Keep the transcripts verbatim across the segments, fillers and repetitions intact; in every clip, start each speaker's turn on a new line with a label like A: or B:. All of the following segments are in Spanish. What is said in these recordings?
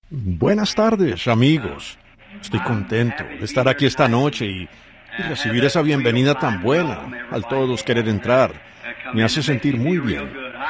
A: Buenas tardes, amigos. Estoy contento de estar aquí esta noche y, y recibir esa bienvenida tan buena al todos querer entrar. Me hace sentir muy bien.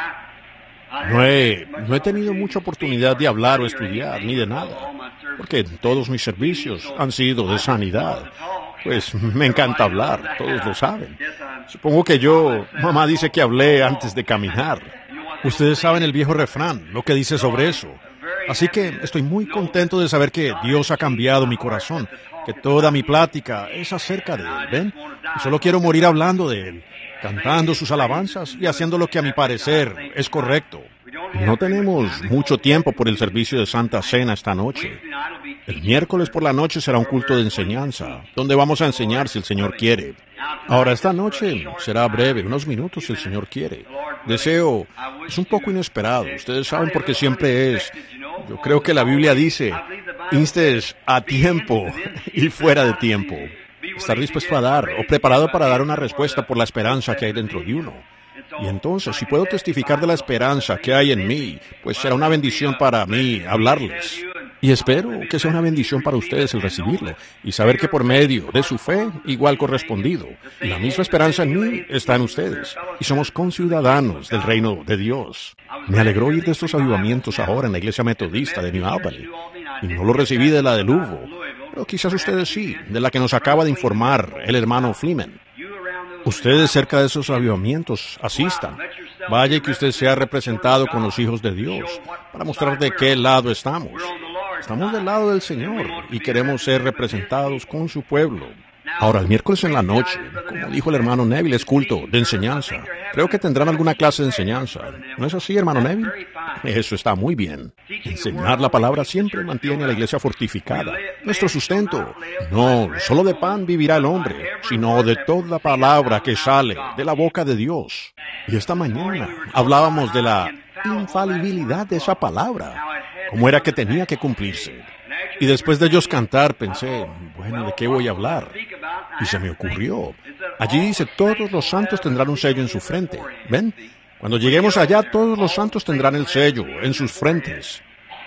A: No he, no he tenido mucha oportunidad de hablar o estudiar, ni de nada, porque todos mis servicios han sido de sanidad. Pues me encanta hablar, todos lo saben. Supongo que yo, mamá dice que hablé antes de caminar. Ustedes saben el viejo refrán, lo que dice sobre eso. Así que estoy muy contento de saber que Dios ha cambiado mi corazón, que toda mi plática es acerca de Él, ¿ven? Y solo quiero morir hablando de Él, cantando sus alabanzas y haciendo lo que a mi parecer es correcto. No tenemos mucho tiempo por el servicio de Santa Cena esta noche. El miércoles por la noche será un culto de enseñanza, donde vamos a enseñar si el Señor quiere. Ahora, esta noche será breve, unos minutos si el Señor quiere. Deseo, es un poco inesperado, ustedes saben porque siempre es. Yo creo que la Biblia dice, instes a tiempo y fuera de tiempo. Estar dispuesto a dar o preparado para dar una respuesta por la esperanza que hay dentro de uno. Y entonces, si puedo testificar de la esperanza que hay en mí, pues será una bendición para mí hablarles. Y espero que sea una bendición para ustedes el recibirlo y saber que por medio de su fe, igual correspondido, y la misma esperanza en mí está en ustedes, y somos conciudadanos del reino de Dios. Me alegró oír de estos avivamientos ahora en la iglesia metodista de New Albany, y no lo recibí de la de Lugo, pero quizás ustedes sí, de la que nos acaba de informar el hermano Fleeman. Ustedes cerca de esos avivamientos asistan. Vaya que usted sea representado con los hijos de Dios para mostrar de qué lado estamos. Estamos del lado del Señor y queremos ser representados con su pueblo. Ahora, el miércoles en la noche, como dijo el hermano Neville, es culto de enseñanza. Creo que tendrán alguna clase de enseñanza. ¿No es así, hermano Neville? Eso está muy bien. Enseñar la palabra siempre mantiene a la iglesia fortificada. Nuestro sustento. No solo de pan vivirá el hombre, sino de toda palabra que sale de la boca de Dios. Y esta mañana hablábamos de la infalibilidad de esa palabra. ¿Cómo era que tenía que cumplirse? Y después de ellos cantar, pensé, bueno, ¿de qué voy a hablar? Y se me ocurrió. Allí dice, todos los santos tendrán un sello en su frente. ¿Ven? Cuando lleguemos allá, todos los santos tendrán el sello en sus frentes.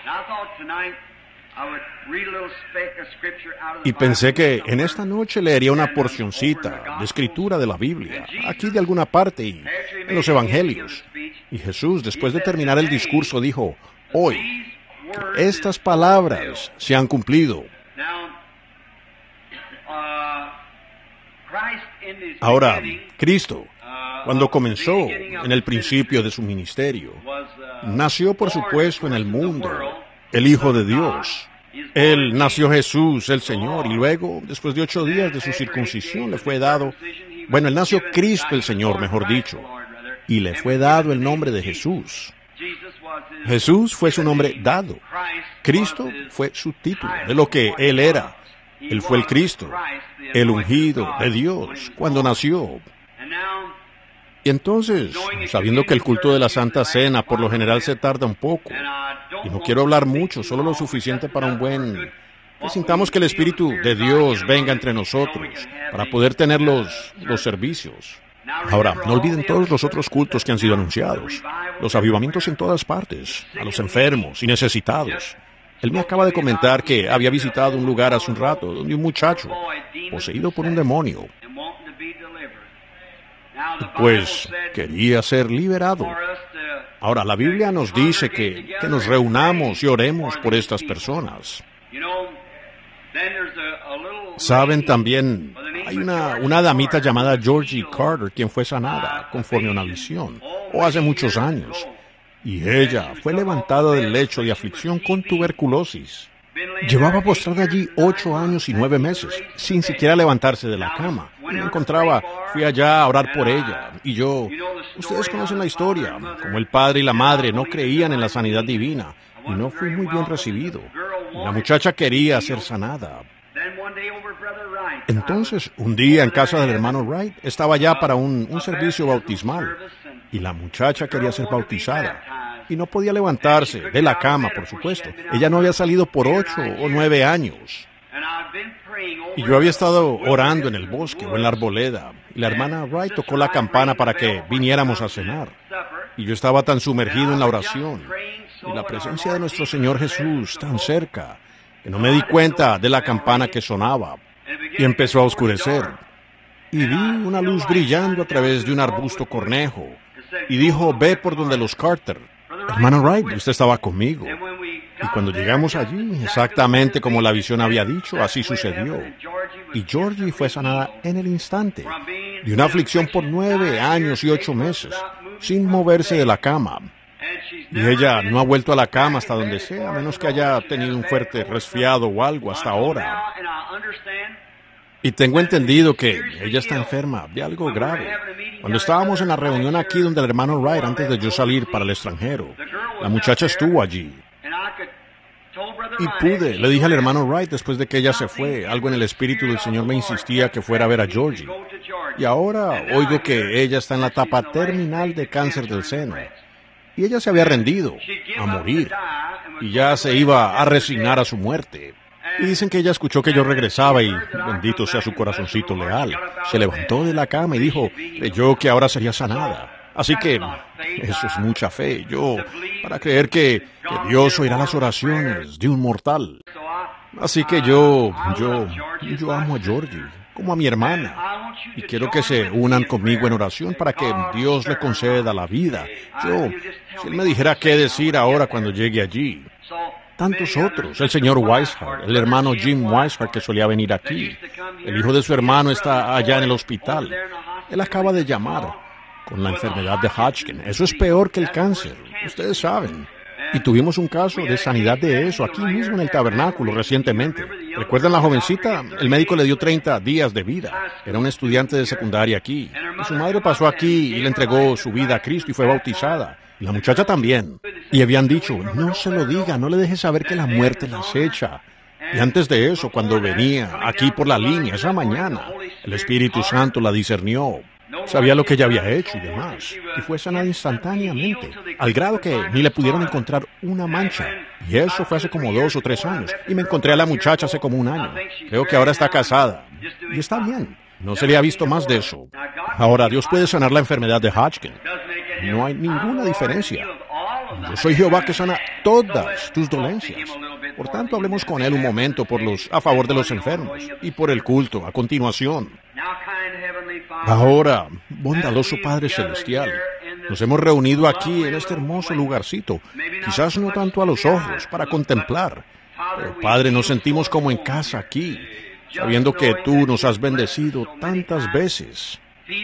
A: Y pensé que en esta noche leería una porcioncita de escritura de la Biblia, aquí de alguna parte y en los evangelios. Y Jesús, después de terminar el discurso, dijo, hoy, que estas palabras se han cumplido. Ahora, Cristo, cuando comenzó en el principio de su ministerio, nació por supuesto en el mundo el Hijo de Dios. Él nació Jesús, el Señor, y luego, después de ocho días de su circuncisión, le fue dado, bueno, él nació Cristo el Señor, mejor dicho, y le fue dado el nombre de Jesús. Jesús fue su nombre dado. Cristo fue su título de lo que Él era. Él fue el Cristo, el ungido de Dios, cuando nació. Y entonces, sabiendo que el culto de la Santa Cena por lo general se tarda un poco, y no quiero hablar mucho, solo lo suficiente para un buen... que sintamos que el Espíritu de Dios venga entre nosotros para poder tener los, los servicios. Ahora, no olviden todos los otros cultos que han sido anunciados, los avivamientos en todas partes, a los enfermos y necesitados. Él me acaba de comentar que había visitado un lugar hace un rato donde un muchacho, poseído por un demonio, pues quería ser liberado. Ahora, la Biblia nos dice que, que nos reunamos y oremos por estas personas. Saben también, hay una, una damita llamada Georgie Carter, quien fue sanada conforme a una visión, o hace muchos años, y ella fue levantada del lecho de aflicción con tuberculosis. Llevaba postrada allí ocho años y nueve meses, sin siquiera levantarse de la cama. Y me encontraba, fui allá a orar por ella, y yo, ustedes conocen la historia, como el padre y la madre no creían en la sanidad divina, y no fui muy bien recibido. Y la muchacha quería ser sanada. Entonces, un día en casa del hermano Wright, estaba ya para un, un servicio bautismal, y la muchacha quería ser bautizada, y no podía levantarse de la cama, por supuesto. Ella no había salido por ocho o nueve años. Y yo había estado orando en el bosque o en la arboleda, y la hermana Wright tocó la campana para que viniéramos a cenar. Y yo estaba tan sumergido en la oración, y la presencia de nuestro Señor Jesús tan cerca, que no me di cuenta de la campana que sonaba, y empezó a oscurecer. Y vi una luz brillando a través de un arbusto cornejo, y dijo, ve por donde los Carter. Hermano Wright, usted estaba conmigo. Y cuando llegamos allí, exactamente como la visión había dicho, así sucedió. Y Georgie fue sanada en el instante, de una aflicción por nueve años y ocho meses, sin moverse de la cama. Y ella no ha vuelto a la cama hasta donde sea, a menos que haya tenido un fuerte resfriado o algo hasta ahora. Y tengo entendido que ella está enferma de algo grave. Cuando estábamos en la reunión aquí donde el hermano Wright, antes de yo salir para el extranjero, la muchacha estuvo allí. Y pude, le dije al hermano Wright después de que ella se fue, algo en el espíritu del Señor me insistía que fuera a ver a Georgie. Y ahora oigo que ella está en la etapa terminal de cáncer del seno. Y ella se había rendido a morir. Y ya se iba a resignar a su muerte. Y dicen que ella escuchó que yo regresaba y, bendito sea su corazoncito leal, se levantó de la cama y dijo, creyó que ahora sería sanada. Así que eso es mucha fe. Yo, para creer que, que Dios oirá las oraciones de un mortal. Así que yo, yo, yo amo a Georgie, como a mi hermana. Y quiero que se unan conmigo en oración para que Dios le conceda la vida. Yo, si él me dijera qué decir ahora cuando llegue allí. Tantos otros, el señor Weishart, el hermano Jim Weishart que solía venir aquí. El hijo de su hermano está allá en el hospital. Él acaba de llamar con la enfermedad de Hodgkin. Eso es peor que el cáncer, ustedes saben. Y tuvimos un caso de sanidad de eso aquí mismo en el tabernáculo recientemente. ¿Recuerdan la jovencita? El médico le dio treinta días de vida. Era un estudiante de secundaria aquí. Y su madre pasó aquí y le entregó su vida a Cristo y fue bautizada. Y la muchacha también. Y habían dicho, no se lo diga, no le deje saber que la muerte la acecha. Y antes de eso, cuando venía aquí por la línea esa mañana, el Espíritu Santo la discernió. Sabía lo que ella había hecho y demás. Y fue sanada instantáneamente, al grado que ni le pudieron encontrar una mancha. Y eso fue hace como dos o tres años. Y me encontré a la muchacha hace como un año. Creo que ahora está casada. Y está bien. No se le ha visto más de eso. Ahora, Dios puede sanar la enfermedad de Hodgkin. No hay ninguna diferencia. Yo soy Jehová que sana todas tus dolencias. Por tanto, hablemos con Él un momento por los, a favor de los enfermos y por el culto a continuación. Ahora, bondadoso Padre Celestial, nos hemos reunido aquí en este hermoso lugarcito, quizás no tanto a los ojos, para contemplar, pero Padre, nos sentimos como en casa aquí, sabiendo que Tú nos has bendecido tantas veces.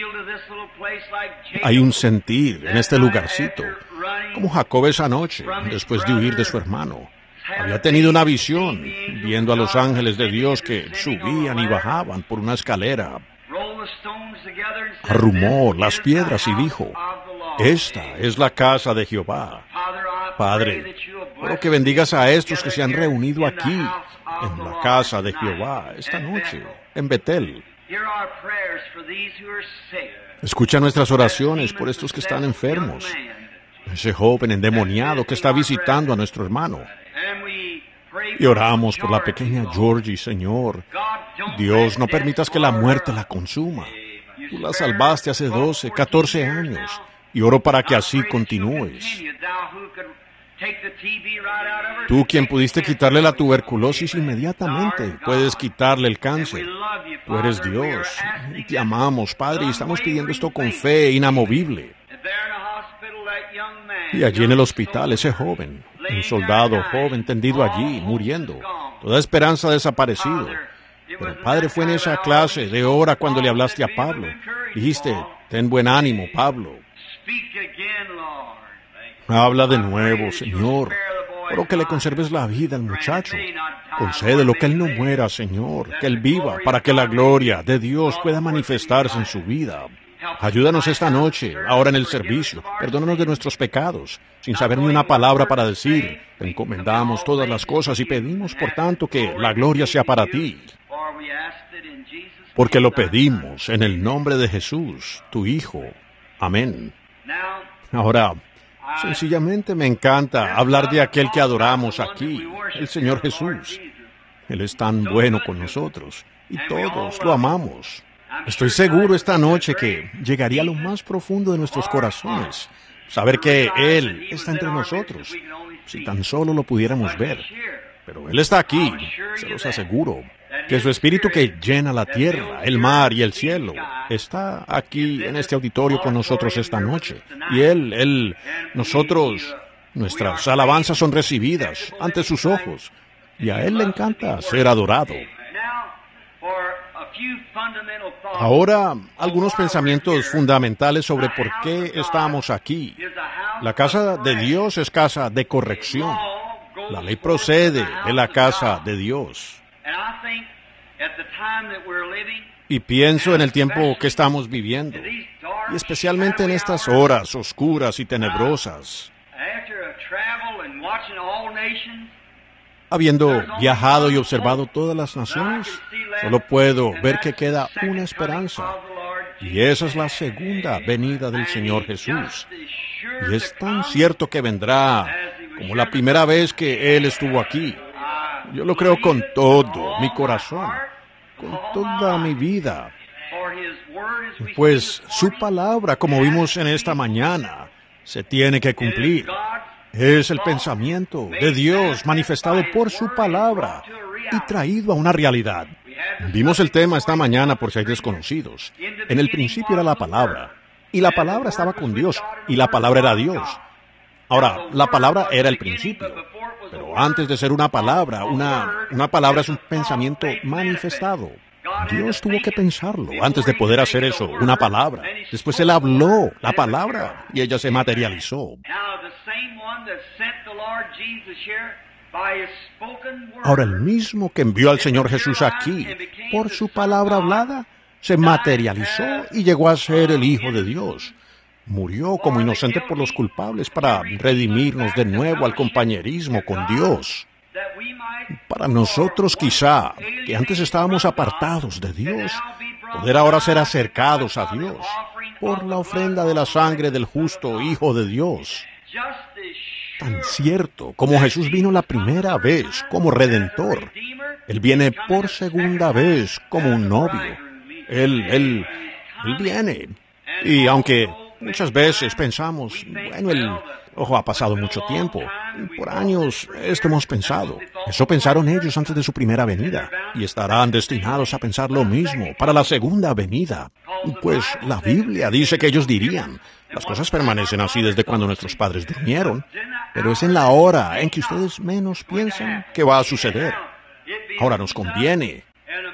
A: Hay un sentir en este lugarcito, como Jacob esa noche, después de huir de su hermano. Había tenido una visión, viendo a los ángeles de Dios que subían y bajaban por una escalera. Arrumó las piedras y dijo, esta es la casa de Jehová. Padre, quiero que bendigas a estos que se han reunido aquí, en la casa de Jehová, esta noche, en Betel. Escucha nuestras oraciones por estos que están enfermos. Ese joven endemoniado que está visitando a nuestro hermano. Y oramos por la pequeña Georgie, Señor. Dios, no permitas que la muerte la consuma. Tú la salvaste hace doce, catorce años. Y oro para que así continúes. Tú, quien pudiste quitarle la tuberculosis inmediatamente, puedes quitarle el cáncer. Tú eres Dios. Y te amamos, Padre, y estamos pidiendo esto con fe inamovible. Y allí en el hospital, ese joven, un soldado joven tendido allí, muriendo, toda esperanza desaparecido. Pero Padre, fue en esa clase de hora cuando le hablaste a Pablo. Dijiste, ten buen ánimo, Pablo. Habla de nuevo, Señor. Oro que le conserves la vida al muchacho. Concédelo que él no muera, Señor, que él viva, para que la gloria de Dios pueda manifestarse en su vida. Ayúdanos esta noche, ahora en el servicio. Perdónanos de nuestros pecados, sin saber ni una palabra para decir. Te encomendamos todas las cosas y pedimos, por tanto, que la gloria sea para ti. Porque lo pedimos en el nombre de Jesús, tu Hijo. Amén. Ahora, sencillamente me encanta hablar de aquel que adoramos aquí, el Señor Jesús. Él es tan bueno con nosotros y todos lo amamos. Estoy seguro esta noche que llegaría a lo más profundo de nuestros corazones, saber que Él está entre nosotros si tan solo lo pudiéramos ver. Pero Él está aquí, se los aseguro, que su espíritu que llena la tierra, el mar y el cielo, está aquí en este auditorio con nosotros esta noche. Y Él, Él, nosotros, nuestras alabanzas son recibidas ante sus ojos. Y a Él le encanta ser adorado. Ahora, algunos pensamientos fundamentales sobre por qué estamos aquí. La casa de Dios es casa de corrección. La ley procede de la casa de Dios. Y pienso en el tiempo que estamos viviendo, y especialmente en estas horas oscuras y tenebrosas. Habiendo viajado y observado todas las naciones, solo puedo ver que queda una esperanza, y esa es la segunda venida del Señor Jesús. Y es tan cierto que vendrá como la primera vez que Él estuvo aquí. Yo lo creo con todo mi corazón, con toda mi vida. Pues su palabra, como vimos en esta mañana, se tiene que cumplir. Es el pensamiento de Dios manifestado por su palabra y traído a una realidad. Vimos el tema esta mañana por si hay desconocidos. En el principio era la palabra, y la palabra estaba con Dios, y la palabra era Dios. Ahora, la palabra era el principio, pero antes de ser una palabra, una, una palabra es un pensamiento manifestado. Dios tuvo que pensarlo antes de poder hacer eso, una palabra. Después Él habló la palabra y ella se materializó. Ahora el mismo que envió al Señor Jesús aquí, por su palabra hablada, se materializó y llegó a ser el Hijo de Dios. Murió como inocente por los culpables para redimirnos de nuevo al compañerismo con Dios. Para nosotros quizá, que antes estábamos apartados de Dios, poder ahora ser acercados a Dios por la ofrenda de la sangre del justo Hijo de Dios. Tan cierto como Jesús vino la primera vez como Redentor, Él viene por segunda vez como un novio. Él, Él, Él viene. Y aunque muchas veces pensamos, bueno, el ojo ha pasado mucho tiempo. Por años esto hemos pensado. Eso pensaron ellos antes de su primera venida. Y estarán destinados a pensar lo mismo para la segunda venida. Pues la Biblia dice que ellos dirían, las cosas permanecen así desde cuando nuestros padres durmieron, pero es en la hora en que ustedes menos piensan que va a suceder. Ahora nos conviene.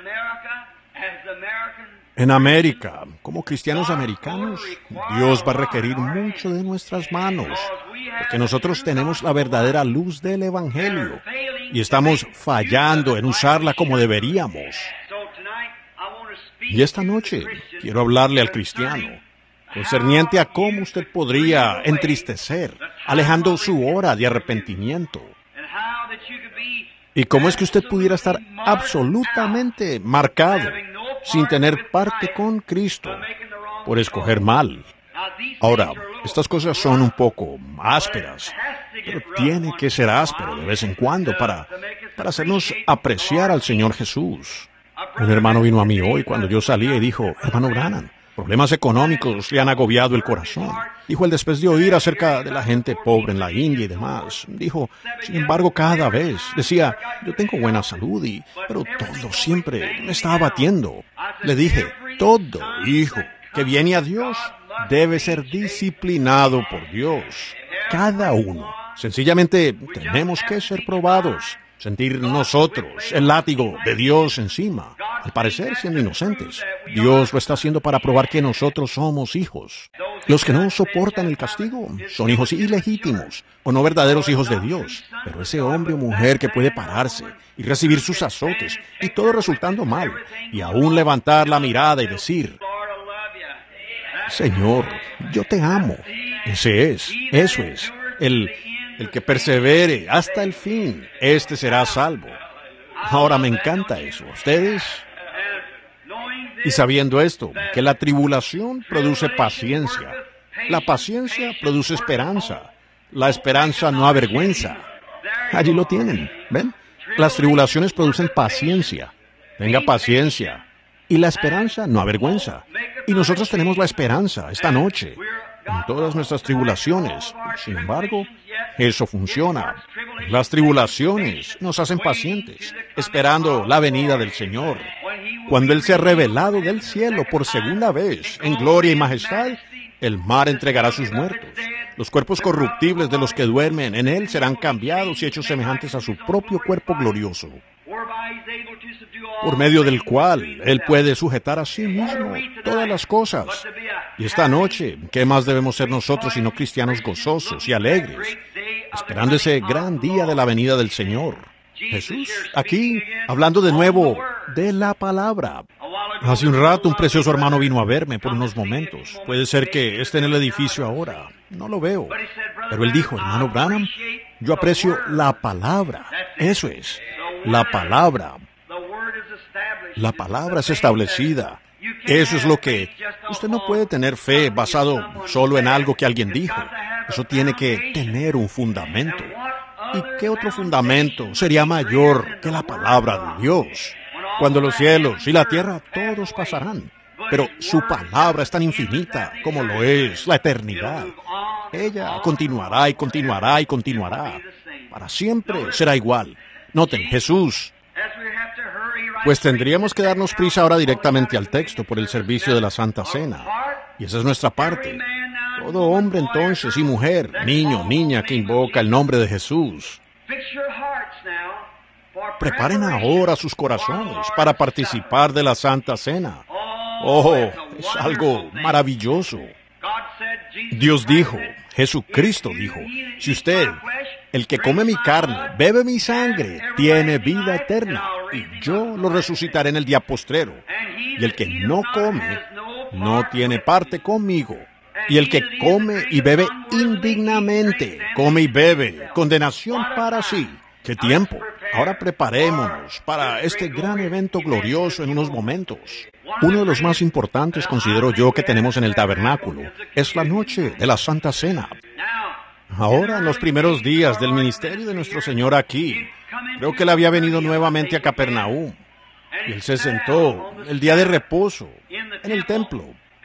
A: En América, como cristianos americanos, Dios va a requerir mucho de nuestras manos, porque nosotros tenemos la verdadera luz del Evangelio y estamos fallando en usarla como deberíamos. Y esta noche quiero hablarle al cristiano, concerniente a cómo usted podría entristecer, alejando su hora de arrepentimiento. Y cómo es que usted pudiera estar absolutamente marcado, sin tener parte con Cristo, por escoger mal. Ahora, estas cosas son un poco ásperas, pero tiene que ser áspero de vez en cuando para, para hacernos apreciar al Señor Jesús. Un hermano vino a mí hoy cuando yo salía y dijo, hermano Branham, problemas económicos le han agobiado el corazón. Dijo él después de oír acerca de la gente pobre en la India y demás. Dijo, sin embargo, cada vez decía, yo tengo buena salud, y, pero todo siempre me está abatiendo. Le dije, todo hijo que viene a Dios debe ser disciplinado por Dios. Cada uno. Sencillamente tenemos que ser probados. Sentir nosotros el látigo de Dios encima, al parecer siendo inocentes. Dios lo está haciendo para probar que nosotros somos hijos. Los que no soportan el castigo son hijos ilegítimos o no verdaderos hijos de Dios. Pero ese hombre o mujer que puede pararse y recibir sus azotes y todo resultando mal, y aún levantar la mirada y decir, Señor, yo te amo. Ese es, eso es, el... El que persevere hasta el fin, este será salvo. Ahora me encanta eso. ¿Ustedes? Y sabiendo esto, que la tribulación produce paciencia. La paciencia produce esperanza. La esperanza no avergüenza. Allí lo tienen, ¿ven? Las tribulaciones producen paciencia. Tenga paciencia. Y la esperanza no avergüenza. Y nosotros tenemos la esperanza esta noche en todas nuestras tribulaciones. Sin embargo, Eso funciona. Las tribulaciones nos hacen pacientes, esperando la venida del Señor. Cuando Él se ha revelado del cielo por segunda vez, en gloria y majestad, el mar entregará sus muertos. Los cuerpos corruptibles de los que duermen en Él serán cambiados y hechos semejantes a su propio cuerpo glorioso, por medio del cual Él puede sujetar a sí mismo todas las cosas. Y esta noche, ¿qué más debemos ser nosotros sino cristianos gozosos y alegres, esperando ese gran día de la venida del Señor? Jesús, aquí, hablando de nuevo de la palabra. Hace un rato un precioso hermano vino a verme por unos momentos. Puede ser que esté en el edificio ahora. No lo veo. Pero él dijo, hermano Branham, yo aprecio la palabra. Eso es, la palabra. La palabra es establecida. Eso es lo que... Usted no puede tener fe basado solo en algo que alguien dijo. Eso tiene que tener un fundamento. ¿Y qué otro fundamento sería mayor que la palabra de Dios? Cuando los cielos y la tierra todos pasarán, pero su palabra es tan infinita como lo es la eternidad. Ella continuará y continuará y continuará. Para siempre será igual. Noten, Jesús. Pues tendríamos que darnos prisa ahora directamente al texto por el servicio de la Santa Cena. Y esa es nuestra parte. Todo hombre entonces y mujer, niño, niña que invoca el nombre de Jesús, preparen ahora sus corazones para participar de la Santa Cena. Oh, es algo maravilloso. Dios dijo, Jesucristo dijo, si usted, el que come mi carne, bebe mi sangre, tiene vida eterna, y yo lo resucitaré en el día postrero. Y el que no come, no tiene parte conmigo. Y el que come y bebe indignamente, come y bebe, condenación para sí. ¡Qué tiempo! Ahora preparémonos para este gran evento glorioso en unos momentos. Uno de los más importantes, considero yo, que tenemos en el tabernáculo, es la noche de la Santa Cena. Ahora, en los primeros días del ministerio de nuestro Señor aquí, creo que Él había venido nuevamente a Capernaum. Y Él se sentó el día de reposo en el templo.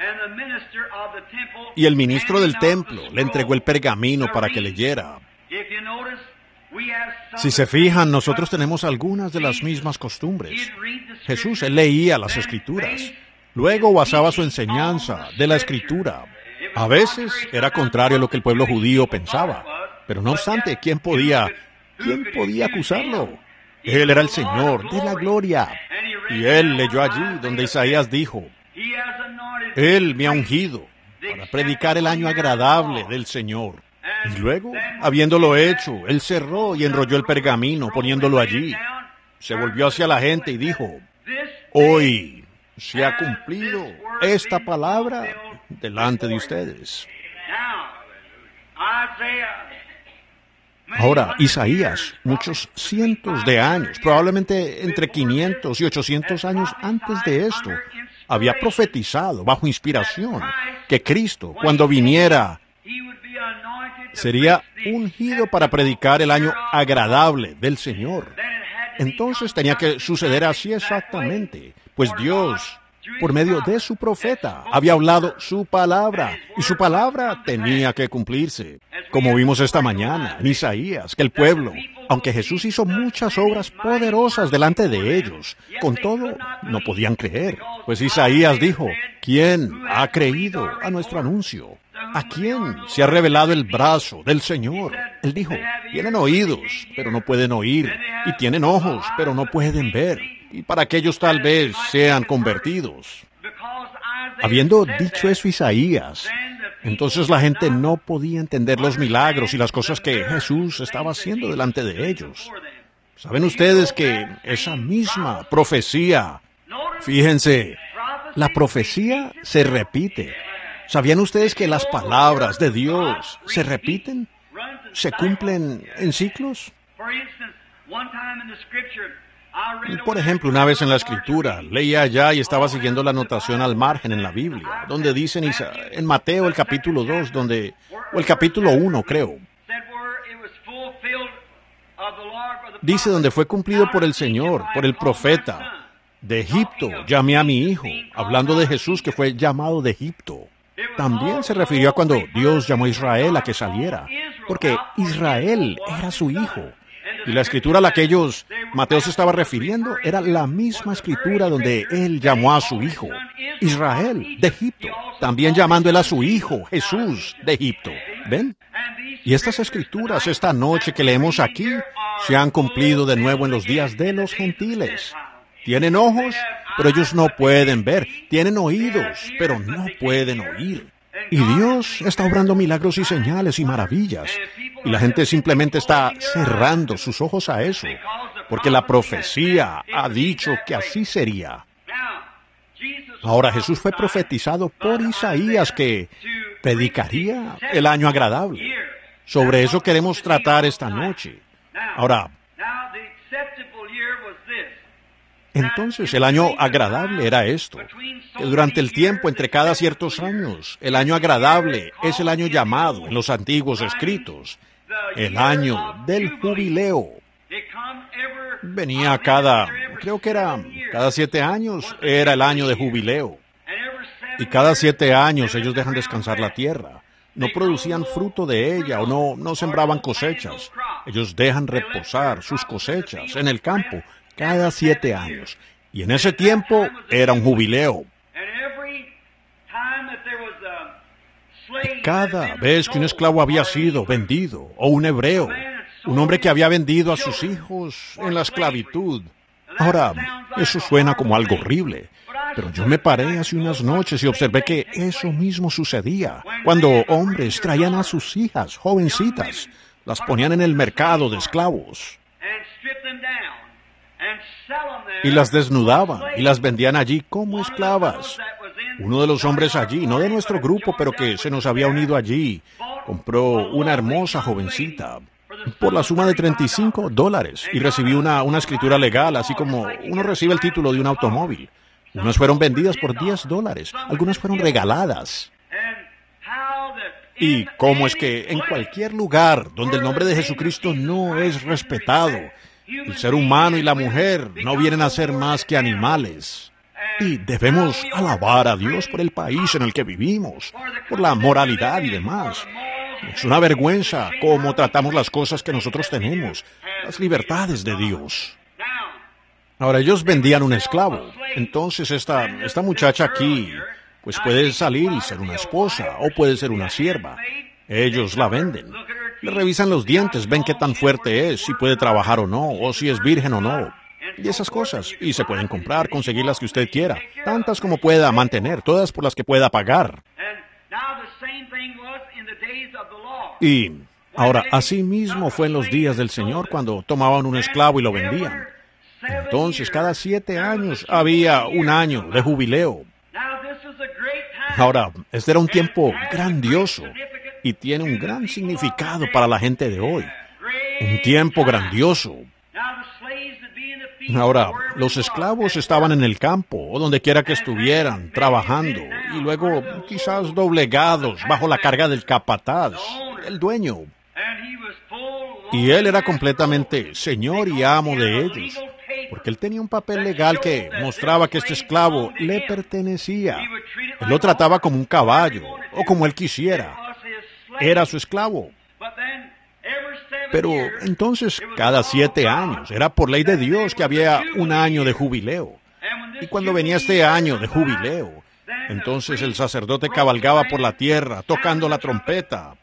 A: Y el ministro del templo le entregó el pergamino para que leyera. Si se fijan, nosotros tenemos algunas de las mismas costumbres. Jesús, Él leía las Escrituras. Luego basaba su enseñanza de la Escritura. A veces era contrario a lo que el pueblo judío pensaba. Pero no obstante, ¿quién podía, quién podía acusarlo? Él era el Señor de la gloria. Y Él leyó allí donde Isaías dijo, Él me ha ungido para predicar el año agradable del Señor. Y luego, habiéndolo hecho, Él cerró y enrolló el pergamino poniéndolo allí. Se volvió hacia la gente y dijo, hoy se ha cumplido esta palabra delante de ustedes. Ahora, Isaías, muchos cientos de años, probablemente entre quinientos y ochocientos años antes de esto, había profetizado bajo inspiración que Cristo, cuando viniera, sería ungido para predicar el año agradable del Señor. Entonces tenía que suceder así exactamente, pues Dios, por medio de su profeta, había hablado su palabra, y su palabra tenía que cumplirse. Como vimos esta mañana en Isaías, que el pueblo, aunque Jesús hizo muchas obras poderosas delante de ellos, con todo no podían creer. Pues Isaías dijo, ¿quién ha creído a nuestro anuncio? ¿A quién se ha revelado el brazo del Señor? Él dijo, tienen oídos, pero no pueden oír, y tienen ojos, pero no pueden ver, y para que ellos tal vez sean convertidos. Habiendo dicho eso Isaías, entonces la gente no podía entender los milagros y las cosas que Jesús estaba haciendo delante de ellos. ¿Saben ustedes que esa misma profecía, fíjense, la profecía se repite? ¿Sabían ustedes que las palabras de Dios se repiten? ¿Se cumplen en ciclos? Por ejemplo, una vez en la Escritura, leía allá y estaba siguiendo la anotación al margen en la Biblia, donde dicen en Mateo el capítulo dos, donde, o el capítulo uno, creo, dice donde fue cumplido por el Señor, por el profeta, de Egipto llamé a mi hijo, hablando de Jesús que fue llamado de Egipto. También se refirió a cuando Dios llamó a Israel a que saliera. porque Israel era su hijo. Y la escritura a la que ellos, Mateo se estaba refiriendo, era la misma escritura donde él llamó a su hijo, Israel, de Egipto, también llamando él a su hijo, Jesús, de Egipto. ¿Ven? Y estas escrituras, esta noche que leemos aquí, se han cumplido de nuevo en los días de los gentiles. Tienen ojos, pero ellos no pueden ver. Tienen oídos, pero no pueden oír. Y Dios está obrando milagros y señales y maravillas. Y la gente simplemente está cerrando sus ojos a eso, porque la profecía ha dicho que así sería. Ahora Jesús fue profetizado por Isaías que predicaría el año agradable. Sobre eso queremos tratar esta noche. Ahora, entonces el año agradable era esto, que durante el tiempo entre cada ciertos años, el año agradable es el año llamado en los antiguos escritos, el año del jubileo. Venía cada, creo que era cada siete años, era el año de jubileo. Y cada siete años ellos dejan descansar la tierra. No producían fruto de ella o no, no sembraban cosechas. Ellos dejan reposar sus cosechas en el campo cada siete años. Y en ese tiempo era un jubileo. Y cada vez que un esclavo había sido vendido, o un hebreo, un hombre que había vendido a sus hijos en la esclavitud. Ahora, eso suena como algo horrible. Pero yo me paré hace unas noches y observé que eso mismo sucedía cuando hombres traían a sus hijas, jovencitas, las ponían en el mercado de esclavos y las desnudaban y las vendían allí como esclavas. Uno de los hombres allí, no de nuestro grupo, pero que se nos había unido allí, compró una hermosa jovencita por la suma de treinta y cinco dólares y recibió una, una escritura legal, así como uno recibe el título de un automóvil. Unas fueron vendidas por diez dólares, algunas fueron regaladas. Y cómo es que en cualquier lugar donde el nombre de Jesucristo no es respetado, el ser humano y la mujer no vienen a ser más que animales. Y debemos alabar a Dios por el país en el que vivimos, por la moralidad y demás. Es una vergüenza cómo tratamos las cosas que nosotros tenemos, las libertades de Dios. Ahora, ellos vendían un esclavo. Entonces, esta, esta muchacha aquí, pues puede salir y ser una esposa, o puede ser una sierva. Ellos la venden. Le revisan los dientes, ven qué tan fuerte es, si puede trabajar o no, o si es virgen o no. Y esas cosas. Y se pueden comprar, conseguir las que usted quiera. Tantas como pueda mantener, todas por las que pueda pagar. Y ahora, así mismo fue en los días del Señor cuando tomaban un esclavo y lo vendían. Entonces, cada siete años había un año de jubileo. Ahora, este era un tiempo grandioso y tiene un gran significado para la gente de hoy. Un tiempo grandioso. Ahora, los esclavos estaban en el campo o donde quiera que estuvieran, trabajando, y luego quizás doblegados bajo la carga del capataz, el dueño. Y él era completamente señor y amo de ellos, porque él tenía un papel legal que mostraba que este esclavo le pertenecía. Él lo trataba como un caballo, o como él quisiera. Era su esclavo. Pero entonces, cada siete años, era por ley de Dios que había un año de jubileo. Y cuando venía este año de jubileo, entonces el sacerdote cabalgaba por la tierra, tocando la trompeta.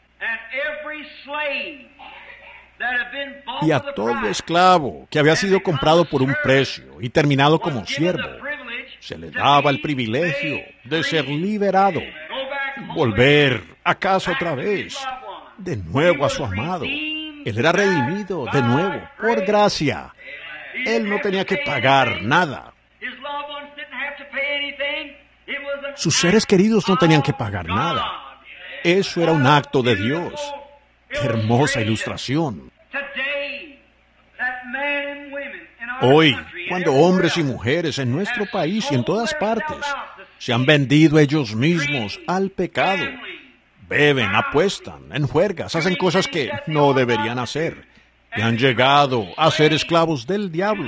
A: Y a todo esclavo que había sido comprado por un precio y terminado como siervo, se le daba el privilegio de ser liberado, volver a casa otra vez, de nuevo a su amado. Él era redimido de nuevo, por gracia. Él no tenía que pagar nada. Sus seres queridos no tenían que pagar nada. Eso era un acto de Dios. ¡Qué hermosa ilustración! Hoy, cuando hombres y mujeres en nuestro país y en todas partes se han vendido ellos mismos al pecado, beben, apuestan, en juergas, hacen cosas que no deberían hacer, y han llegado a ser esclavos del diablo.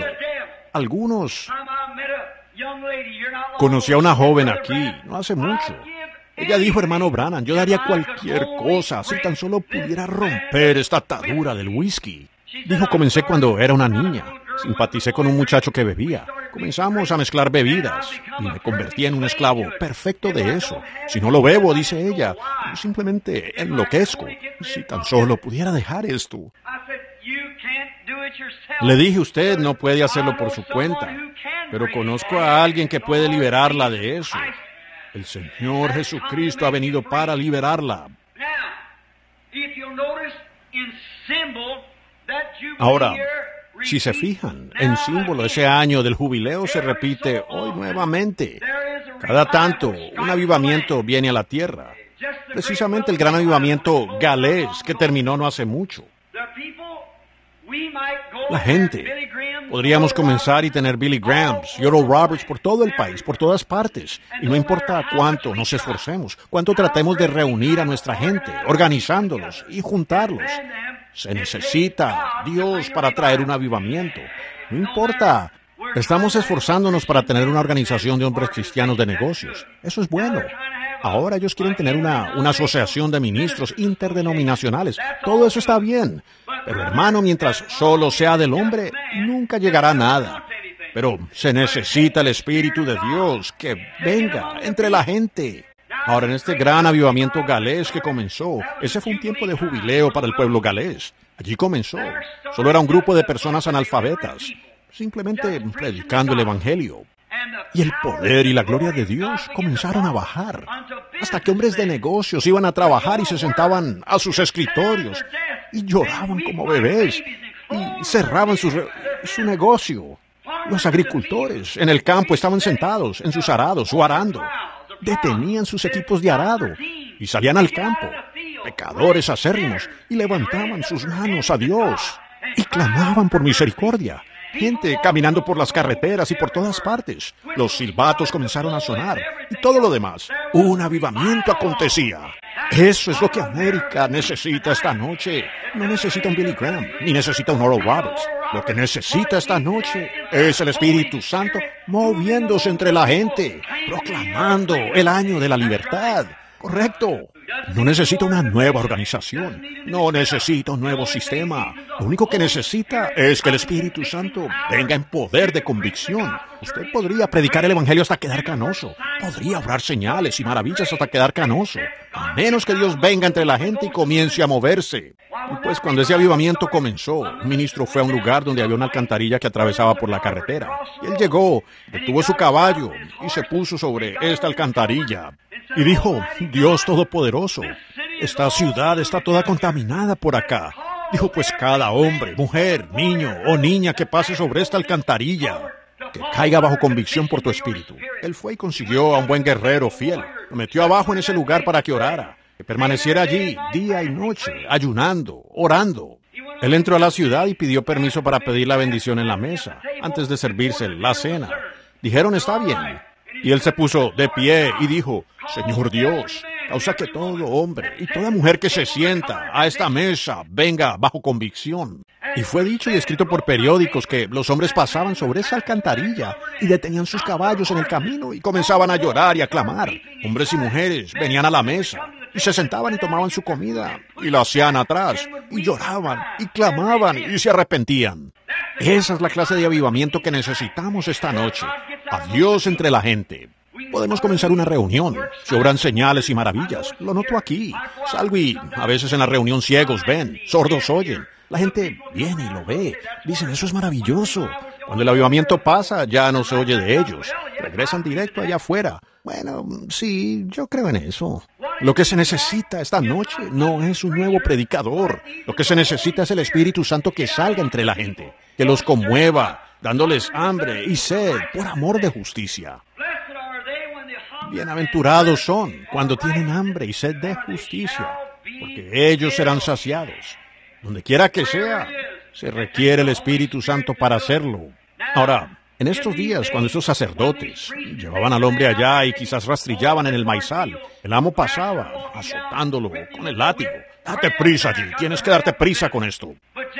A: Algunos... Conocí a una joven aquí, no hace mucho. Ella dijo, hermano Branham, yo daría cualquier cosa si tan solo pudiera romper esta atadura del whisky. Dijo, comencé cuando era una niña. Simpaticé con un muchacho que bebía. Comenzamos a mezclar bebidas y me convertí en un esclavo perfecto de eso. Si no lo bebo, dice ella, simplemente enloquezco. Si tan solo pudiera dejar esto. Le dije, usted no puede hacerlo por su cuenta, pero conozco a alguien que puede liberarla de eso. El Señor Jesucristo ha venido para liberarla. Ahora, si se fijan, en símbolo ese año del jubileo se repite hoy nuevamente. Cada tanto, un avivamiento viene a la tierra. Precisamente el gran avivamiento galés que terminó no hace mucho. La gente. Podríamos comenzar y tener Billy Grahams y Oral Roberts por todo el país, por todas partes. Y no importa cuánto nos esforcemos, cuánto tratemos de reunir a nuestra gente, organizándolos y juntarlos. Se necesita Dios para traer un avivamiento. No importa. Estamos esforzándonos para tener una organización de hombres cristianos de negocios. Eso es bueno. Ahora ellos quieren tener una, una asociación de ministros interdenominacionales. Todo eso está bien. Pero hermano, mientras solo sea del hombre, nunca llegará a nada. Pero se necesita el Espíritu de Dios que venga entre la gente. Ahora, en este gran avivamiento galés que comenzó, ese fue un tiempo de jubileo para el pueblo galés. Allí comenzó. Solo era un grupo de personas analfabetas, simplemente predicando el Evangelio. Y el poder y la gloria de Dios comenzaron a bajar, hasta que hombres de negocios iban a trabajar y se sentaban a sus escritorios y lloraban como bebés y cerraban su, su negocio. Los agricultores en el campo estaban sentados en sus arados o arando. Detenían sus equipos de arado y salían al campo, pecadores acérrimos, y levantaban sus manos a Dios y clamaban por misericordia. Gente caminando por las carreteras y por todas partes. Los silbatos comenzaron a sonar y todo lo demás. Un avivamiento acontecía. Eso es lo que América necesita esta noche. No necesita un Billy Graham, ni necesita un Oral Roberts. Lo que necesita esta noche es el Espíritu Santo moviéndose entre la gente, proclamando el año de la libertad. Correcto. No necesita una nueva organización. No necesita un nuevo sistema. Lo único que necesita es que el Espíritu Santo venga en poder de convicción. Usted podría predicar el Evangelio hasta quedar canoso. Podría obrar señales y maravillas hasta quedar canoso. A menos que Dios venga entre la gente y comience a moverse. Y pues cuando ese avivamiento comenzó, un ministro fue a un lugar donde había una alcantarilla que atravesaba por la carretera. Y él llegó, detuvo su caballo y se puso sobre esta alcantarilla. Y dijo, Dios Todopoderoso, esta ciudad está toda contaminada por acá. Dijo, pues cada hombre, mujer, niño o niña que pase sobre esta alcantarilla, que caiga bajo convicción por tu espíritu. Él fue y consiguió a un buen guerrero fiel. Lo metió abajo en ese lugar para que orara, que permaneciera allí día y noche, ayunando, orando. Él entró a la ciudad y pidió permiso para pedir la bendición en la mesa, antes de servirse la cena. Dijeron, está bien. Y él se puso de pie y dijo, Señor Dios, causa que todo hombre y toda mujer que se sienta a esta mesa venga bajo convicción. Y fue dicho y escrito por periódicos que los hombres pasaban sobre esa alcantarilla y detenían sus caballos en el camino y comenzaban a llorar y a clamar. Hombres y mujeres venían a la mesa y se sentaban y tomaban su comida y la hacían atrás y lloraban y clamaban y se arrepentían. Esa es la clase de avivamiento que necesitamos esta noche. A Dios entre la gente. Podemos comenzar una reunión. Se obran señales y maravillas. Lo noto aquí. Salgo y a veces en la reunión ciegos ven, sordos oyen. La gente viene y lo ve. Dicen, eso es maravilloso. Cuando el avivamiento pasa, ya no se oye de ellos. Regresan directo allá afuera. Bueno, sí, yo creo en eso. Lo que se necesita esta noche no es un nuevo predicador. Lo que se necesita es el Espíritu Santo que salga entre la gente, que los conmueva, dándoles hambre y sed por amor de justicia. Bienaventurados son cuando tienen hambre y sed de justicia, porque ellos serán saciados. Donde quiera que sea, se requiere el Espíritu Santo para hacerlo. Ahora, en estos días, cuando esos sacerdotes llevaban al hombre allá y quizás rastrillaban en el maizal, el amo pasaba azotándolo con el látigo. Date prisa allí, tienes que darte prisa con esto.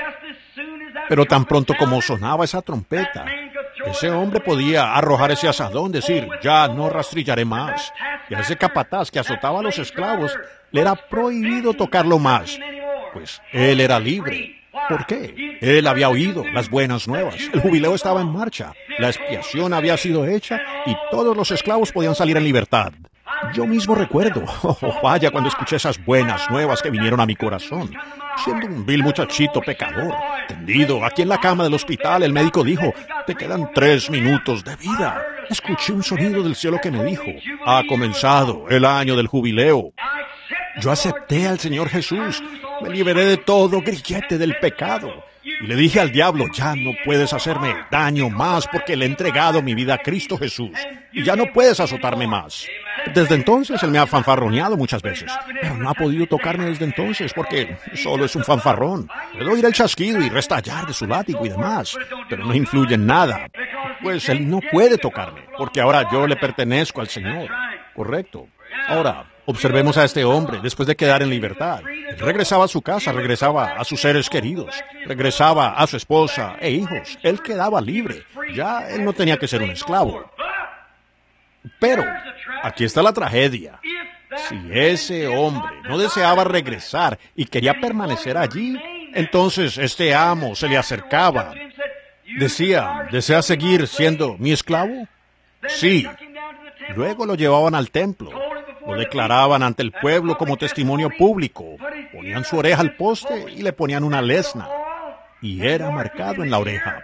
A: Pero tan pronto como sonaba esa trompeta, ese hombre podía arrojar ese azadón, decir, ya no rastrillaré más. y a ese capataz que azotaba a los esclavos le era prohibido tocarlo más, pues él era libre. ¿Por qué? Él había oído las buenas nuevas. El jubileo estaba en marcha. La expiación había sido hecha y todos los esclavos podían salir en libertad. Yo mismo recuerdo, oh, vaya, cuando escuché esas buenas nuevas que vinieron a mi corazón. Siendo un vil muchachito pecador, tendido aquí en la cama del hospital, el médico dijo, te quedan tres minutos de vida. Escuché un sonido del cielo que me dijo, ha comenzado el año del jubileo. Yo acepté al Señor Jesús, me liberé de todo grillete del pecado. Y le dije al diablo, ya no puedes hacerme daño más porque le he entregado mi vida a Cristo Jesús. Y ya no puedes azotarme más. Desde entonces él me ha fanfarroneado muchas veces, pero no ha podido tocarme desde entonces porque solo es un fanfarrón. Puedo oír el chasquido y restallar de su látigo y demás, pero no influye en nada. Pues él no puede tocarme, porque ahora yo le pertenezco al Señor. Correcto. Ahora, observemos a este hombre después de quedar en libertad. Él regresaba a su casa, regresaba a sus seres queridos, regresaba a su esposa e hijos. Él quedaba libre. Ya él no tenía que ser un esclavo. Pero, aquí está la tragedia. Si ese hombre no deseaba regresar y quería permanecer allí, entonces este amo se le acercaba. Decía, ¿desea seguir siendo mi esclavo? Sí. Luego lo llevaban al templo. Lo declaraban ante el pueblo como testimonio público. Ponían su oreja al poste y le ponían una lesna. Y era marcado en la oreja.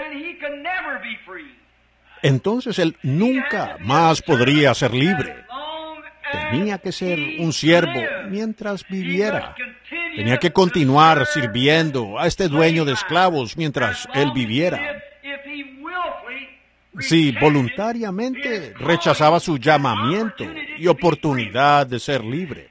A: Entonces él nunca más podría ser libre. Tenía que ser un siervo mientras viviera. Tenía que continuar sirviendo a este dueño de esclavos mientras él viviera. Si voluntariamente rechazaba su llamamiento y oportunidad de ser libre.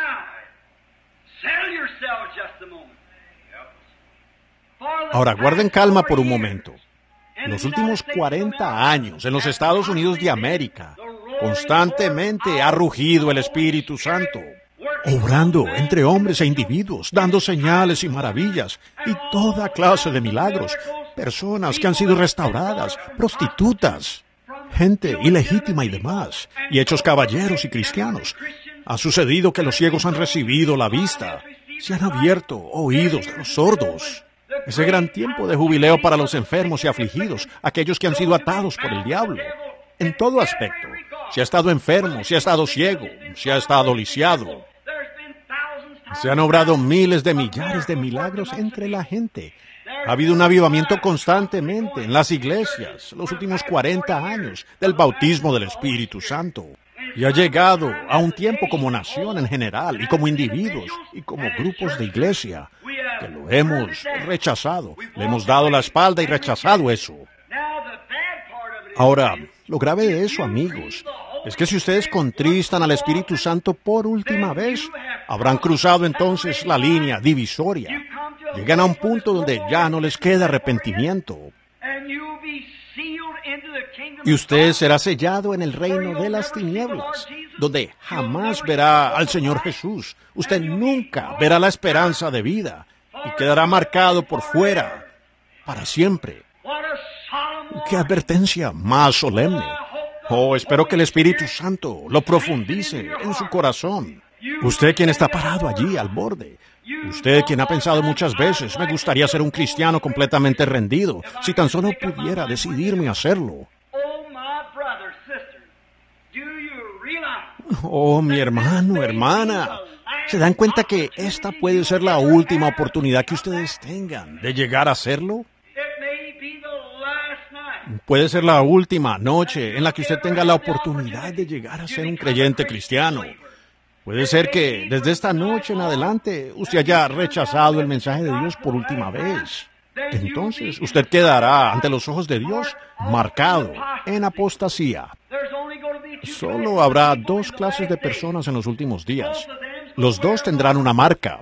A: Ahora, guarden calma por un momento. Los últimos cuarenta años en los Estados Unidos de América, constantemente ha rugido el Espíritu Santo, obrando entre hombres e individuos, dando señales y maravillas, y toda clase de milagros. Personas que han sido restauradas, prostitutas, gente ilegítima y demás, y hechos caballeros y cristianos. Ha sucedido que los ciegos han recibido la vista, se han abierto oídos de los sordos. Ese gran tiempo de jubileo para los enfermos y afligidos, aquellos que han sido atados por el diablo. En todo aspecto, si ha estado enfermo, si ha estado ciego, si ha estado lisiado. Se han obrado miles de millares de milagros entre la gente. Ha habido un avivamiento constantemente en las iglesias los últimos cuarenta años del bautismo del Espíritu Santo. Y ha llegado a un tiempo como nación en general y como individuos y como grupos de iglesia que lo hemos rechazado. Le hemos dado la espalda y rechazado eso. Ahora, lo grave de eso, amigos, es que si ustedes contristan al Espíritu Santo por última vez, habrán cruzado entonces la línea divisoria. Llegan a un punto donde ya no les queda arrepentimiento. Y usted será sellado en el reino de las tinieblas, donde jamás verá al Señor Jesús. Usted nunca verá la esperanza de vida y quedará marcado por fuera para siempre. ¡Qué advertencia más solemne! Oh, espero que el Espíritu Santo lo profundice en su corazón. Usted quien está parado allí al borde. Usted quien ha pensado muchas veces, me gustaría ser un cristiano completamente rendido, si tan solo pudiera decidirme a hacerlo. Oh, mi hermano, hermana, ¿se dan cuenta que esta puede ser la última oportunidad que ustedes tengan de llegar a hacerlo? Puede ser la última noche en la que usted tenga la oportunidad de llegar a ser un creyente cristiano. Puede ser que desde esta noche en adelante usted haya rechazado el mensaje de Dios por última vez. Entonces usted quedará ante los ojos de Dios marcado en apostasía. Solo habrá dos clases de personas en los últimos días. Los dos tendrán una marca.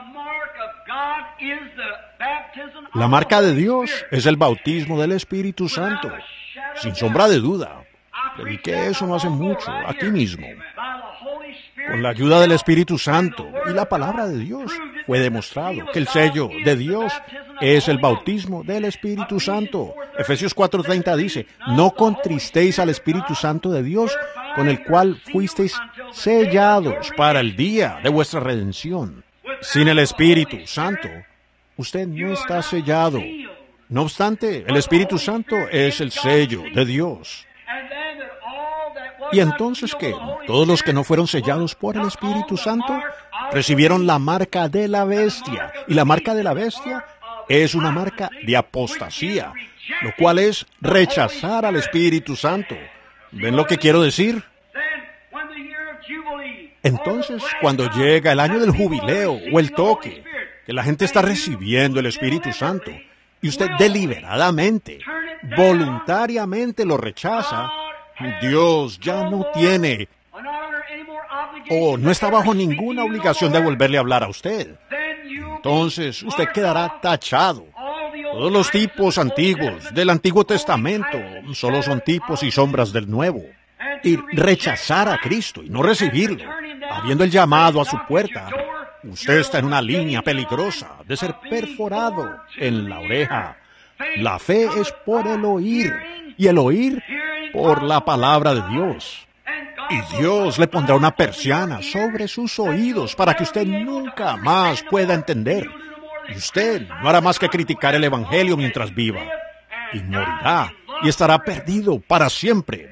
A: La marca de Dios es el bautismo del Espíritu Santo, sin sombra de duda. Prediqué eso no hace mucho, aquí mismo. Con la ayuda del Espíritu Santo y la palabra de Dios, fue demostrado que el sello de Dios es el bautismo del Espíritu Santo. Efesios cuatro treinta dice, no contristéis al Espíritu Santo de Dios, con el cual fuisteis sellados para el día de vuestra redención. Sin el Espíritu Santo, usted no está sellado. No obstante, el Espíritu Santo es el sello de Dios. Y entonces, ¿qué? Todos los que no fueron sellados por el Espíritu Santo recibieron la marca de la bestia. Y la marca de la bestia es una marca de apostasía, lo cual es rechazar al Espíritu Santo. ¿Ven lo que quiero decir? Entonces, cuando llega el año del jubileo o el toque, que la gente está recibiendo el Espíritu Santo, y usted deliberadamente, voluntariamente lo rechaza, Dios ya no tiene o no está bajo ninguna obligación de volverle a hablar a usted. Entonces, usted quedará tachado. Todos los tipos antiguos del Antiguo Testamento solo son tipos y sombras del Nuevo. Y rechazar a Cristo y no recibirlo, habiendo el llamado a su puerta, usted está en una línea peligrosa de ser perforado en la oreja. La fe es por el oír, y el oír por la palabra de Dios. Y Dios le pondrá una persiana sobre sus oídos para que usted nunca más pueda entender. Y usted no hará más que criticar el Evangelio mientras viva. Y morirá y estará perdido para siempre.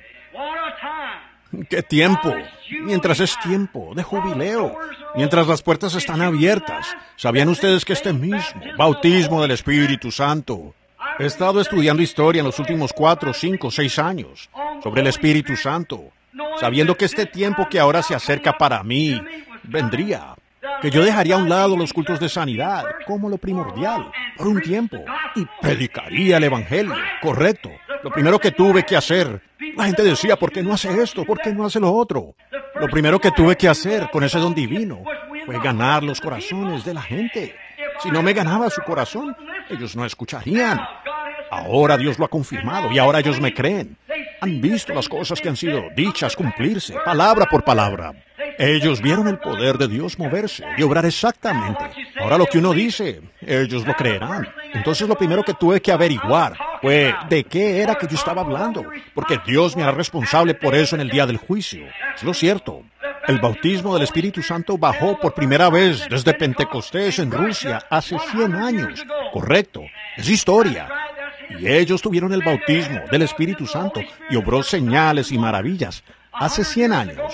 A: ¡Qué tiempo! Mientras es tiempo de jubileo, mientras las puertas están abiertas, ¿sabían ustedes que este mismo bautismo del Espíritu Santo? He estado estudiando historia en los últimos cuatro, cinco, seis años sobre el Espíritu Santo, sabiendo que este tiempo que ahora se acerca para mí vendría, que yo dejaría a un lado los cultos de sanidad como lo primordial por un tiempo y predicaría el Evangelio, correcto. Lo primero que tuve que hacer, la gente decía, ¿por qué no hace esto? ¿Por qué no hace lo otro? Lo primero que tuve que hacer con ese don divino fue ganar los corazones de la gente. Si no me ganaba su corazón, ellos no escucharían. Ahora Dios lo ha confirmado y ahora ellos me creen. Han visto las cosas que han sido dichas cumplirse, palabra por palabra. Ellos vieron el poder de Dios moverse y obrar exactamente. Ahora lo que uno dice, ellos lo creerán. Entonces lo primero que tuve que averiguar fue de qué era que yo estaba hablando, porque Dios me hará responsable por eso en el día del juicio. Es lo cierto. El bautismo del Espíritu Santo bajó por primera vez desde Pentecostés en Rusia hace cien años. Correcto. Es historia. Y ellos tuvieron el bautismo del Espíritu Santo y obró señales y maravillas hace cien años.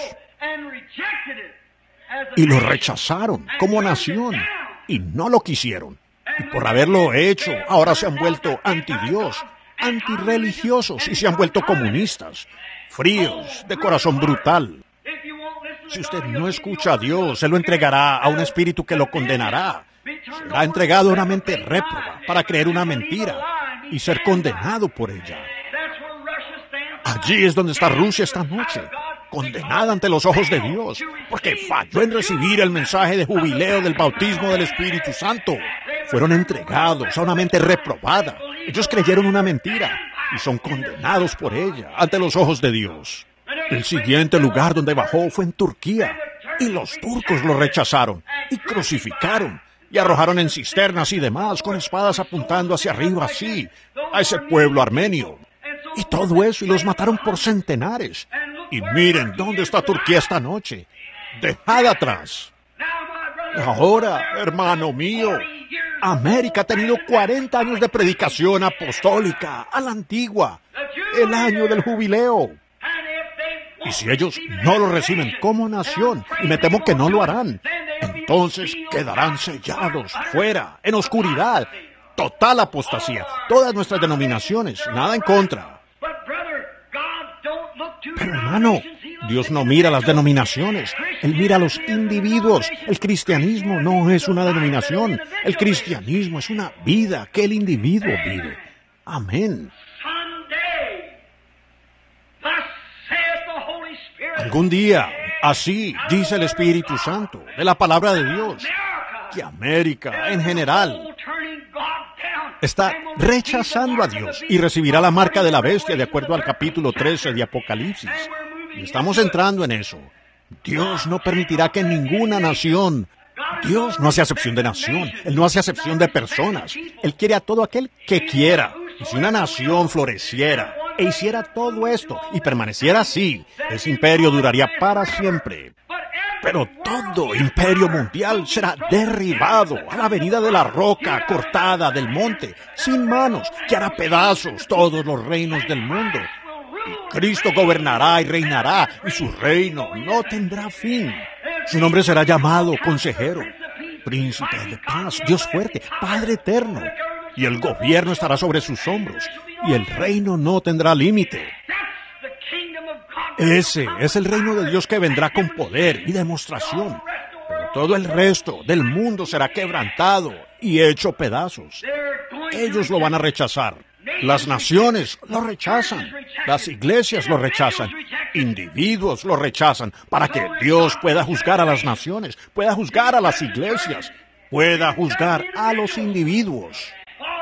A: Y lo rechazaron como nación y no lo quisieron. Y por haberlo hecho, ahora se han vuelto antidios, antirreligiosos y se han vuelto comunistas, fríos, de corazón brutal. Si usted no escucha a Dios, se lo entregará a un espíritu que lo condenará. Será entregado a una mente réproba para creer una mentira y ser condenado por ella. Allí es donde está Rusia esta noche, condenada ante los ojos de Dios, porque falló en recibir el mensaje de jubileo del bautismo del Espíritu Santo. Fueron entregados a una mente reprobada. Ellos creyeron una mentira y son condenados por ella ante los ojos de Dios. El siguiente lugar donde bajó fue en Turquía, y los turcos lo rechazaron y crucificaron y arrojaron en cisternas y demás con espadas apuntando hacia arriba así a ese pueblo armenio. Y todo eso, y los mataron por centenares. Y miren dónde está Turquía esta noche, dejada atrás. Ahora, hermano mío, América ha tenido cuarenta años de predicación apostólica a la antigua, el año del jubileo. Y si ellos no lo reciben como nación, y me temo que no lo harán, entonces quedarán sellados, fuera, en oscuridad, total apostasía, todas nuestras denominaciones, nada en contra. Pero hermano, Dios no mira las denominaciones, Él mira a los individuos. El cristianismo no es una denominación, el cristianismo es una vida que el individuo vive. Amén. Algún día, así dice el Espíritu Santo de la palabra de Dios, que América en general está rechazando a Dios y recibirá la marca de la bestia de acuerdo al capítulo trece de Apocalipsis. Y estamos entrando en eso. Dios no permitirá que ninguna nación, Dios no hace acepción de nación, Él no hace acepción de personas, Él quiere a todo aquel que quiera. Y si una nación floreciera e hiciera todo esto y permaneciera así, ese imperio duraría para siempre. Pero todo imperio mundial será derribado a la venida de la roca cortada del monte, sin manos, que hará pedazos todos los reinos del mundo. Y Cristo gobernará y reinará, y su reino no tendrá fin. Su nombre será llamado Consejero, Príncipe de Paz, Dios fuerte, Padre eterno. Y el gobierno estará sobre sus hombros, y el reino no tendrá límite. Ese es el reino de Dios que vendrá con poder y demostración. Pero todo el resto del mundo será quebrantado y hecho pedazos. Ellos lo van a rechazar. Las naciones lo rechazan. Las iglesias lo rechazan. Individuos lo rechazan para que Dios pueda juzgar a las naciones, pueda juzgar a las iglesias, pueda juzgar a los individuos.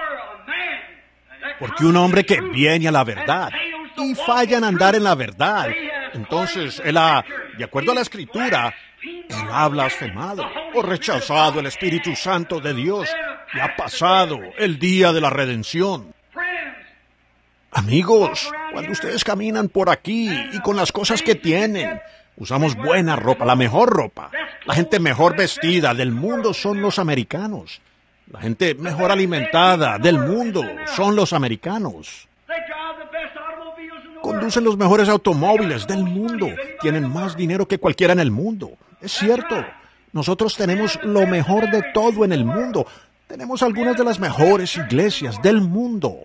A: Porque un hombre que viene a la verdad y falla en andar en la verdad, entonces él ha, de acuerdo a la Escritura, él ha blasfemado o rechazado el Espíritu Santo de Dios y ha pasado el día de la redención. Amigos, cuando ustedes caminan por aquí y con las cosas que tienen, usamos buena ropa, la mejor ropa. La gente mejor vestida del mundo son los americanos. La gente mejor alimentada del mundo son los americanos. Conducen los mejores automóviles del mundo. Tienen más dinero que cualquiera en el mundo. Es cierto. Nosotros tenemos lo mejor de todo en el mundo. Tenemos algunas de las mejores iglesias del mundo.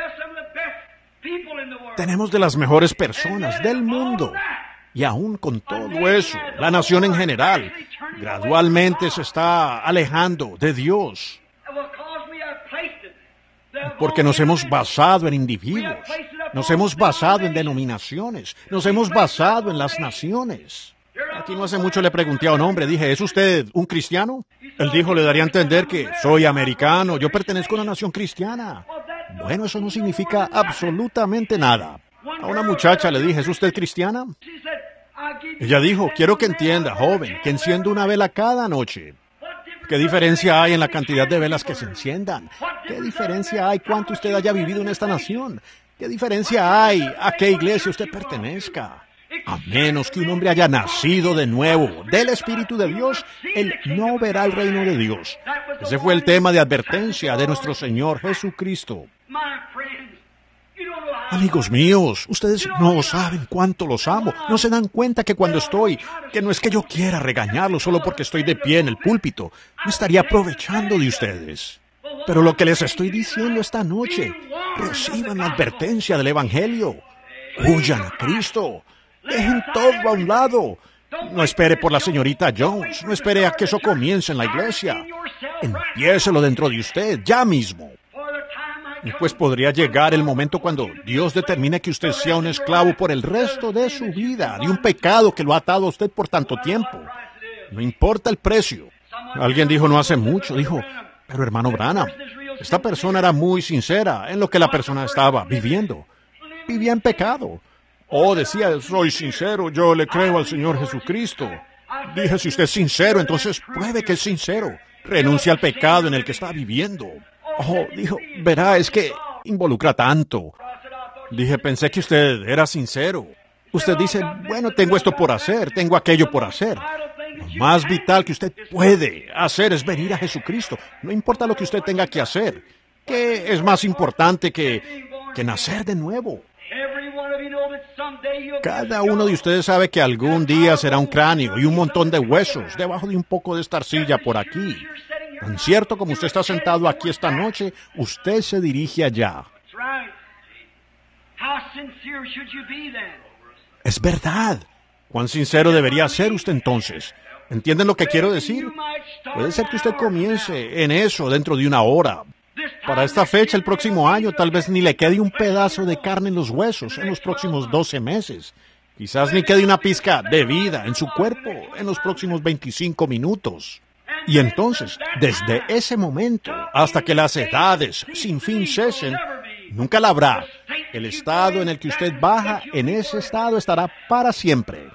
A: Tenemos de las mejores personas del mundo. Y aún con todo eso, la nación en general gradualmente se está alejando de Dios. Porque nos hemos basado en individuos, nos hemos basado en denominaciones, nos hemos basado en las naciones. Aquí no hace mucho le pregunté a un hombre, dije, ¿es usted un cristiano? Él dijo, le daría a entender que soy americano, yo pertenezco a una nación cristiana. Bueno, eso no significa absolutamente nada. A una muchacha le dije, ¿es usted cristiana? Ella dijo, quiero que entienda, joven, que enciendo una vela cada noche. ¿Qué diferencia hay en la cantidad de velas que se enciendan? ¿Qué diferencia hay cuánto usted haya vivido en esta nación? ¿Qué diferencia hay a qué iglesia usted pertenezca? A menos que un hombre haya nacido de nuevo del Espíritu de Dios, él no verá el reino de Dios. Ese fue el tema de advertencia de nuestro Señor Jesucristo. Amigos míos, ustedes no saben cuánto los amo. No se dan cuenta que cuando estoy, que no es que yo quiera regañarlos solo porque estoy de pie en el púlpito, me estaría aprovechando de ustedes. Pero lo que les estoy diciendo esta noche, reciban la advertencia del Evangelio. Huyan a Cristo. Dejen todo a un lado. No espere por la señorita Jones. No espere a que eso comience en la iglesia. Empiécelo dentro de usted, ya mismo. Y pues podría llegar el momento cuando Dios determine que usted sea un esclavo por el resto de su vida, de un pecado que lo ha atado a usted por tanto tiempo. No importa el precio. Alguien dijo no hace mucho, dijo, pero hermano Branham, esta persona era muy sincera en lo que la persona estaba viviendo. Vivía en pecado. Oh, decía, soy sincero, yo le creo al Señor Jesucristo. Dije, si usted es sincero, entonces pruebe que es sincero. Renuncia al pecado en el que está viviendo. Oh, dijo, verá, es que involucra tanto. Dije, pensé que usted era sincero. Usted dice, bueno, tengo esto por hacer, tengo aquello por hacer. Lo más vital que usted puede hacer es venir a Jesucristo. No importa lo que usted tenga que hacer. ¿Qué es más importante que, que nacer de nuevo? Cada uno de ustedes sabe que algún día será un cráneo y un montón de huesos debajo de un poco de esta arcilla por aquí. Tan cierto como usted está sentado aquí esta noche, usted se dirige allá. Es verdad. ¿Cuán sincero debería ser usted entonces? ¿Entienden lo que quiero decir? Puede ser que usted comience en eso dentro de una hora. Para esta fecha, el próximo año, tal vez ni le quede un pedazo de carne en los huesos en los próximos doce meses. Quizás ni quede una pizca de vida en su cuerpo en los próximos veinticinco minutos. Y entonces, desde ese momento hasta que las edades sin fin cesen, nunca la habrá. El estado en el que usted baja, en ese estado estará para siempre.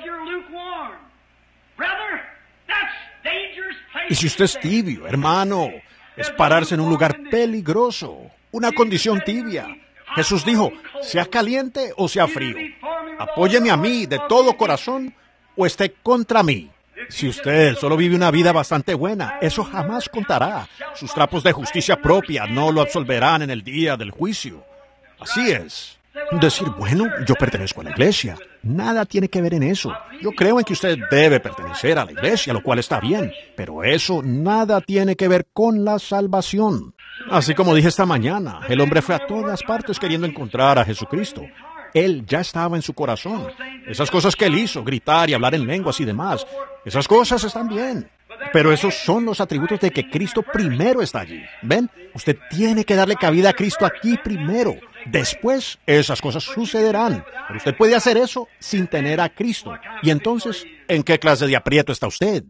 A: Y si usted es tibio, hermano, es pararse en un lugar peligroso, una condición tibia. Jesús dijo, sea caliente o sea frío. Apóyeme a mí de todo corazón o esté contra mí. Si usted solo vive una vida bastante buena, eso jamás contará. Sus trapos de justicia propia no lo absolverán en el día del juicio. Así es. Decir, bueno, yo pertenezco a la iglesia. Nada tiene que ver en eso. Yo creo en que usted debe pertenecer a la iglesia, lo cual está bien. Pero eso nada tiene que ver con la salvación. Así como dije esta mañana, el hombre fue a todas partes queriendo encontrar a Jesucristo. Él ya estaba en su corazón. Esas cosas que él hizo, gritar y hablar en lenguas y demás, esas cosas están bien. Pero esos son los atributos de que Cristo primero está allí. ¿Ven? Usted tiene que darle cabida a Cristo aquí primero. Después, esas cosas sucederán. Pero usted puede hacer eso sin tener a Cristo. Y entonces, ¿en qué clase de aprieto está usted?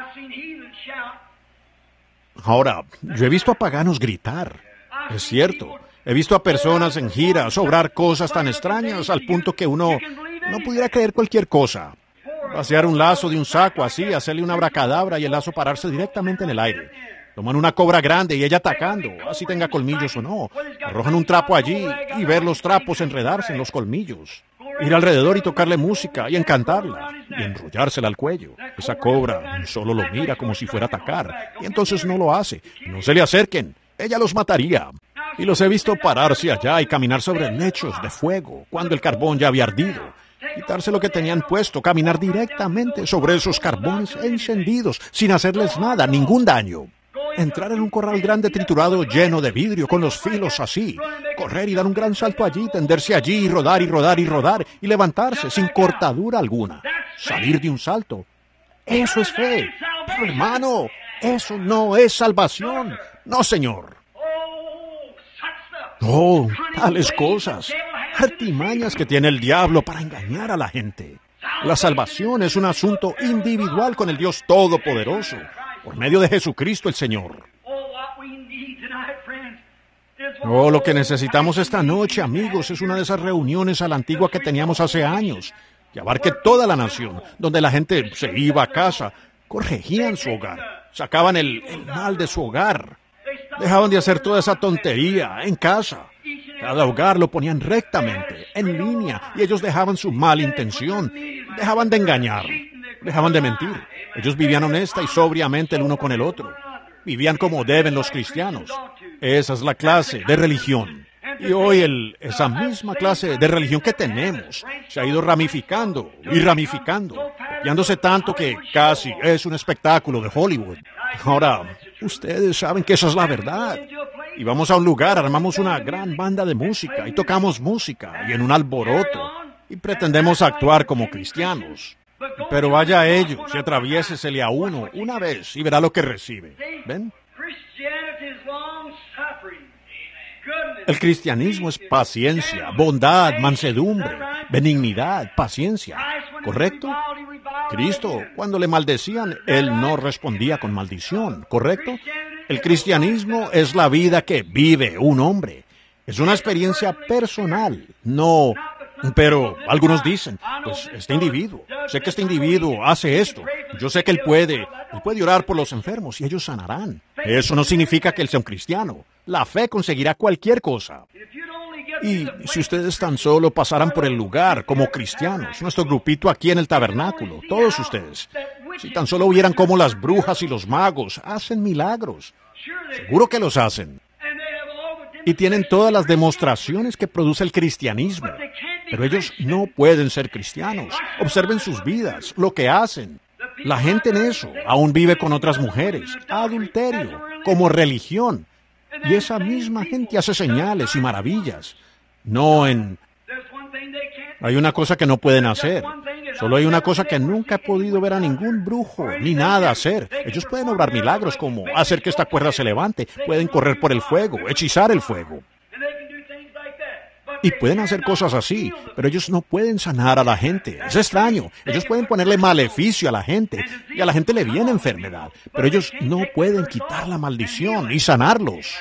A: Ahora, yo he visto a paganos gritar. Es cierto. He visto a personas en giras obrar cosas tan extrañas al punto que uno no pudiera creer cualquier cosa. Vaciar un lazo de un saco así, hacerle una abracadabra y el lazo pararse directamente en el aire. Toman una cobra grande y ella atacando, así tenga colmillos o no. Arrojan un trapo allí y ver los trapos enredarse en los colmillos. Ir alrededor y tocarle música y encantarla y enrollársela al cuello. Esa cobra solo lo mira como si fuera a atacar y entonces no lo hace. No se le acerquen, ella los mataría. Y los he visto pararse allá y caminar sobre lechos de fuego cuando el carbón ya había ardido. Quitarse lo que tenían puesto, caminar directamente sobre esos carbones encendidos sin hacerles nada, ningún daño. Entrar en un corral grande triturado lleno de vidrio con los filos así. Correr y dar un gran salto allí, tenderse allí y rodar y rodar y rodar y levantarse sin cortadura alguna. Salir de un salto. Eso es fe. Pero hermano, eso no es salvación. No, señor. Oh, tales cosas. Artimañas que tiene el diablo para engañar a la gente. La salvación es un asunto individual con el Dios Todopoderoso, por medio de Jesucristo el Señor. Oh, lo que necesitamos esta noche, amigos, es una de esas reuniones a la antigua que teníamos hace años, que abarque toda la nación, donde la gente se iba a casa, corregían su hogar, sacaban el, el mal de su hogar, dejaban de hacer toda esa tontería en casa. Cada hogar lo ponían rectamente, en línea, y ellos dejaban su mala intención, dejaban de engañar, dejaban de mentir. Ellos vivían honesta y sobriamente el uno con el otro. Vivían como deben los cristianos. Esa es la clase de religión. Y hoy el, esa misma clase de religión que tenemos se ha ido ramificando y ramificando, copiándose tanto que casi es un espectáculo de Hollywood. Ahora, ustedes saben que esa es la verdad. Y vamos a un lugar, armamos una gran banda de música y tocamos música y en un alboroto y pretendemos actuar como cristianos. Pero vaya a ellos y atraviésesele a uno una vez y verá lo que recibe. ¿Ven? El cristianismo es paciencia, bondad, mansedumbre, benignidad, paciencia. ¿Correcto? Cristo, cuando le maldecían, Él no respondía con maldición. ¿Correcto? El cristianismo es la vida que vive un hombre. Es una experiencia personal, no... Pero algunos dicen, pues este individuo, sé que este individuo hace esto, yo sé que él puede, él puede orar por los enfermos y ellos sanarán. Eso no significa que él sea un cristiano. La fe conseguirá cualquier cosa. Y si ustedes tan solo pasaran por el lugar como cristianos, nuestro grupito aquí en el tabernáculo, todos ustedes, si tan solo vieran cómo las brujas y los magos hacen milagros, seguro que los hacen. Y tienen todas las demostraciones que produce el cristianismo. Pero ellos no pueden ser cristianos. Observen sus vidas, lo que hacen. La gente en eso aún vive con otras mujeres, adulterio, como religión. Y esa misma gente hace señales y maravillas. No en... Hay una cosa que no pueden hacer. Solo hay una cosa que nunca he podido ver a ningún brujo ni nada hacer. Ellos pueden obrar milagros como hacer que esta cuerda se levante, pueden correr por el fuego, hechizar el fuego. Y pueden hacer cosas así, pero ellos no pueden sanar a la gente. Es extraño. Ellos pueden ponerle maleficio a la gente y a la gente le viene enfermedad, pero ellos no pueden quitar la maldición y sanarlos.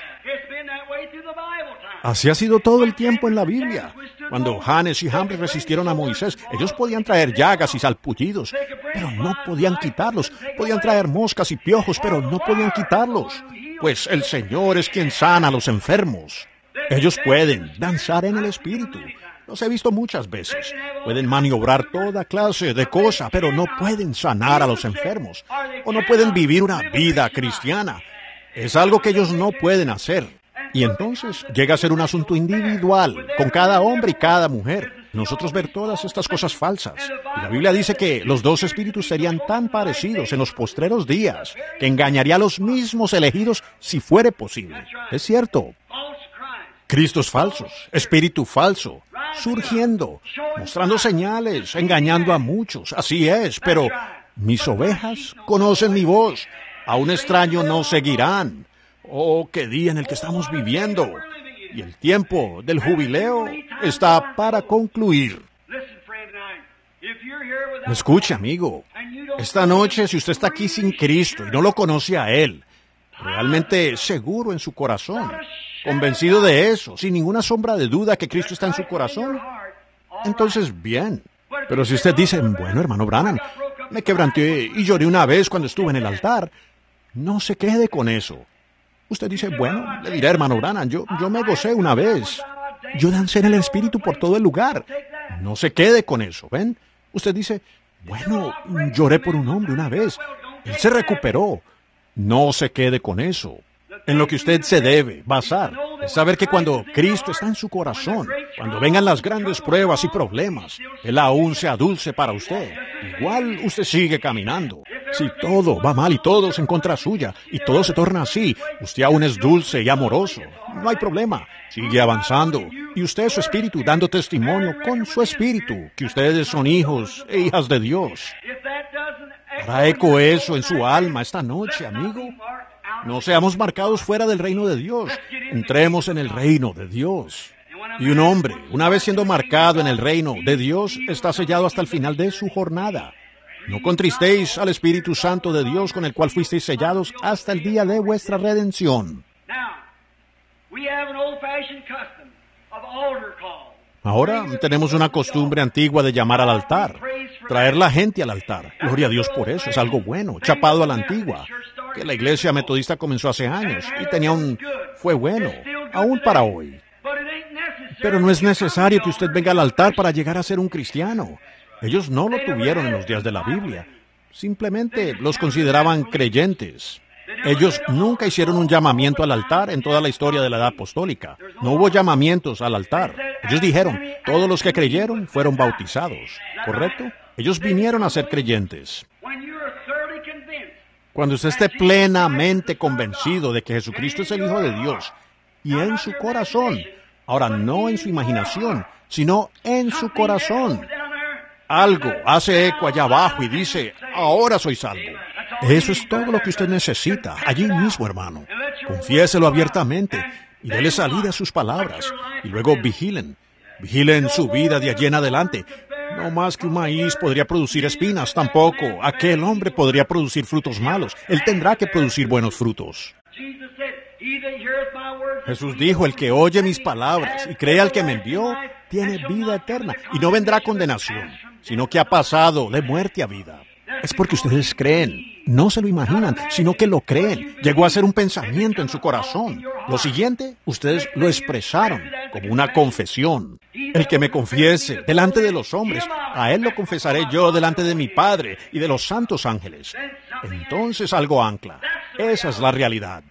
A: Así ha sido todo el tiempo en la Biblia. Cuando Janes y Jambres resistieron a Moisés, ellos podían traer llagas y salpullidos, pero no podían quitarlos. Podían traer moscas y piojos, pero no podían quitarlos. Pues el Señor es quien sana a los enfermos. Ellos pueden danzar en el Espíritu. Los he visto muchas veces. Pueden maniobrar toda clase de cosas, pero no pueden sanar a los enfermos. O no pueden vivir una vida cristiana. Es algo que ellos no pueden hacer. Y entonces llega a ser un asunto individual, con cada hombre y cada mujer. Nosotros ver todas estas cosas falsas. Y la Biblia dice que los dos espíritus serían tan parecidos en los postreros días, que engañaría a los mismos elegidos si fuere posible. Es cierto. Cristos falsos, espíritu falso, surgiendo, mostrando señales, engañando a muchos. Así es, pero mis ovejas conocen mi voz. A un extraño no seguirán. Oh, qué día en el que estamos viviendo. Y el tiempo del jubileo está para concluir. Escuche, amigo. Esta noche, si usted está aquí sin Cristo y no lo conoce a Él, realmente seguro en su corazón, convencido de eso, sin ninguna sombra de duda que Cristo está en su corazón, entonces bien. Pero si usted dice, bueno, hermano Branham, me quebranté y lloré una vez cuando estuve en el altar, no se quede con eso. Usted dice, bueno, le diré, hermano Branham, yo, yo me gocé una vez. Yo dancé en el Espíritu por todo el lugar. No se quede con eso, ¿ven? Usted dice, bueno, lloré por un hombre una vez. Él se recuperó. No se quede con eso. En lo que usted se debe basar es saber que cuando Cristo está en su corazón, cuando vengan las grandes pruebas y problemas, Él aún sea dulce para usted. Igual usted sigue caminando. Si todo va mal y todo es en contra suya, y todo se torna así, usted aún es dulce y amoroso. No hay problema. Sigue avanzando. Y usted es su espíritu dando testimonio con su espíritu, que ustedes son hijos e hijas de Dios. Hará eco eso en su alma esta noche, amigo. No seamos marcados fuera del reino de Dios. Entremos en el reino de Dios. Y un hombre, una vez siendo marcado en el reino de Dios, está sellado hasta el final de su jornada. No contristéis al Espíritu Santo de Dios con el cual fuisteis sellados hasta el día de vuestra redención. Ahora tenemos una costumbre antigua de llamar al altar, traer la gente al altar. Gloria a Dios por eso, es algo bueno, chapado a la antigua, que la iglesia metodista comenzó hace años y tenía un... fue bueno, aún para hoy. Pero no es necesario que usted venga al altar para llegar a ser un cristiano. Ellos no lo tuvieron en los días de la Biblia. Simplemente los consideraban creyentes. Ellos nunca hicieron un llamamiento al altar en toda la historia de la edad apostólica. No hubo llamamientos al altar. Ellos dijeron, todos los que creyeron fueron bautizados. ¿Correcto? Ellos vinieron a ser creyentes. Cuando usted esté plenamente convencido de que Jesucristo es el Hijo de Dios, y en su corazón, ahora no en su imaginación, sino en su corazón, algo hace eco allá abajo y dice, ahora soy salvo. Eso es todo lo que usted necesita, allí mismo, hermano. Confiéselo abiertamente y déle salida a sus palabras. Y luego vigilen. Vigilen su vida de allí en adelante. No más que un maíz podría producir espinas, tampoco aquel hombre podría producir frutos malos. Él tendrá que producir buenos frutos. Jesús dijo, el que oye mis palabras y cree al que me envió, tiene vida eterna y no vendrá condenación, sino que ha pasado de muerte a vida. Es porque ustedes creen, no se lo imaginan, sino que lo creen. Llegó a ser un pensamiento en su corazón. Lo siguiente, ustedes lo expresaron como una confesión. El que me confiese delante de los hombres, a él lo confesaré yo delante de mi Padre y de los santos ángeles. Entonces algo ancla. Esa es la realidad.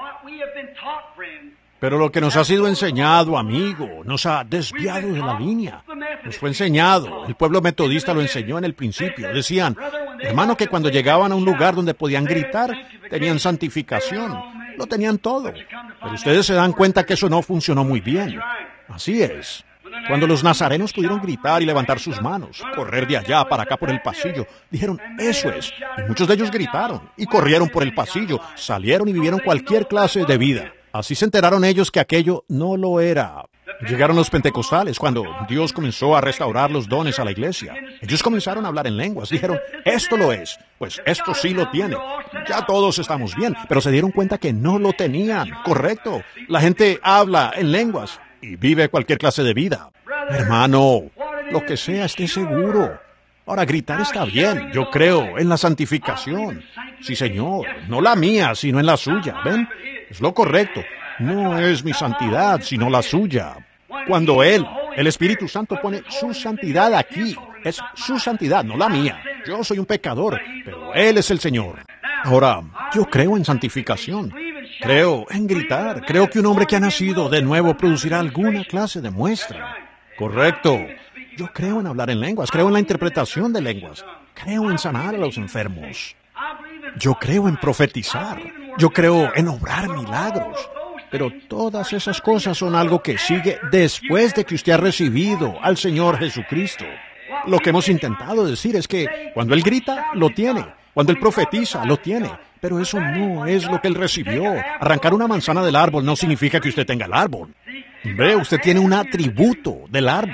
A: Pero lo que nos ha sido enseñado, amigo, nos ha desviado de la línea. Nos fue enseñado, el pueblo metodista lo enseñó en el principio. Decían, hermano, que cuando llegaban a un lugar donde podían gritar, tenían santificación, lo tenían todo. Pero ustedes se dan cuenta que eso no funcionó muy bien. Así es. Cuando los nazarenos pudieron gritar y levantar sus manos, correr de allá para acá por el pasillo, dijeron, eso es. Y muchos de ellos gritaron y corrieron por el pasillo, salieron y vivieron cualquier clase de vida. Así se enteraron ellos que aquello no lo era. Llegaron los pentecostales cuando Dios comenzó a restaurar los dones a la iglesia. Ellos comenzaron a hablar en lenguas. Dijeron, esto lo es. Pues esto sí lo tiene. Ya todos estamos bien. Pero se dieron cuenta que no lo tenían. Correcto. La gente habla en lenguas y vive cualquier clase de vida. Hermano, lo que sea, esté seguro. Ahora, gritar está bien. Yo creo en la santificación. Sí, Señor. No la mía, sino en la suya. ¿Ven? Es lo correcto. No es mi santidad, sino la suya. Cuando Él, el Espíritu Santo, pone su santidad aquí, es su santidad, no la mía. Yo soy un pecador, pero Él es el Señor. Ahora, yo creo en santificación. Creo en gritar. Creo que un hombre que ha nacido de nuevo producirá alguna clase de muestra. Correcto. Yo creo en hablar en lenguas. Creo en la interpretación de lenguas. Creo en sanar a los enfermos. Yo creo en profetizar. Yo creo en obrar milagros. Pero todas esas cosas son algo que sigue después de que usted ha recibido al Señor Jesucristo. Lo que hemos intentado decir es que cuando Él grita, lo tiene. Cuando Él profetiza, lo tiene. Pero eso no es lo que Él recibió. Arrancar una manzana del árbol no significa que usted tenga el árbol. Ve, usted tiene un atributo del árbol.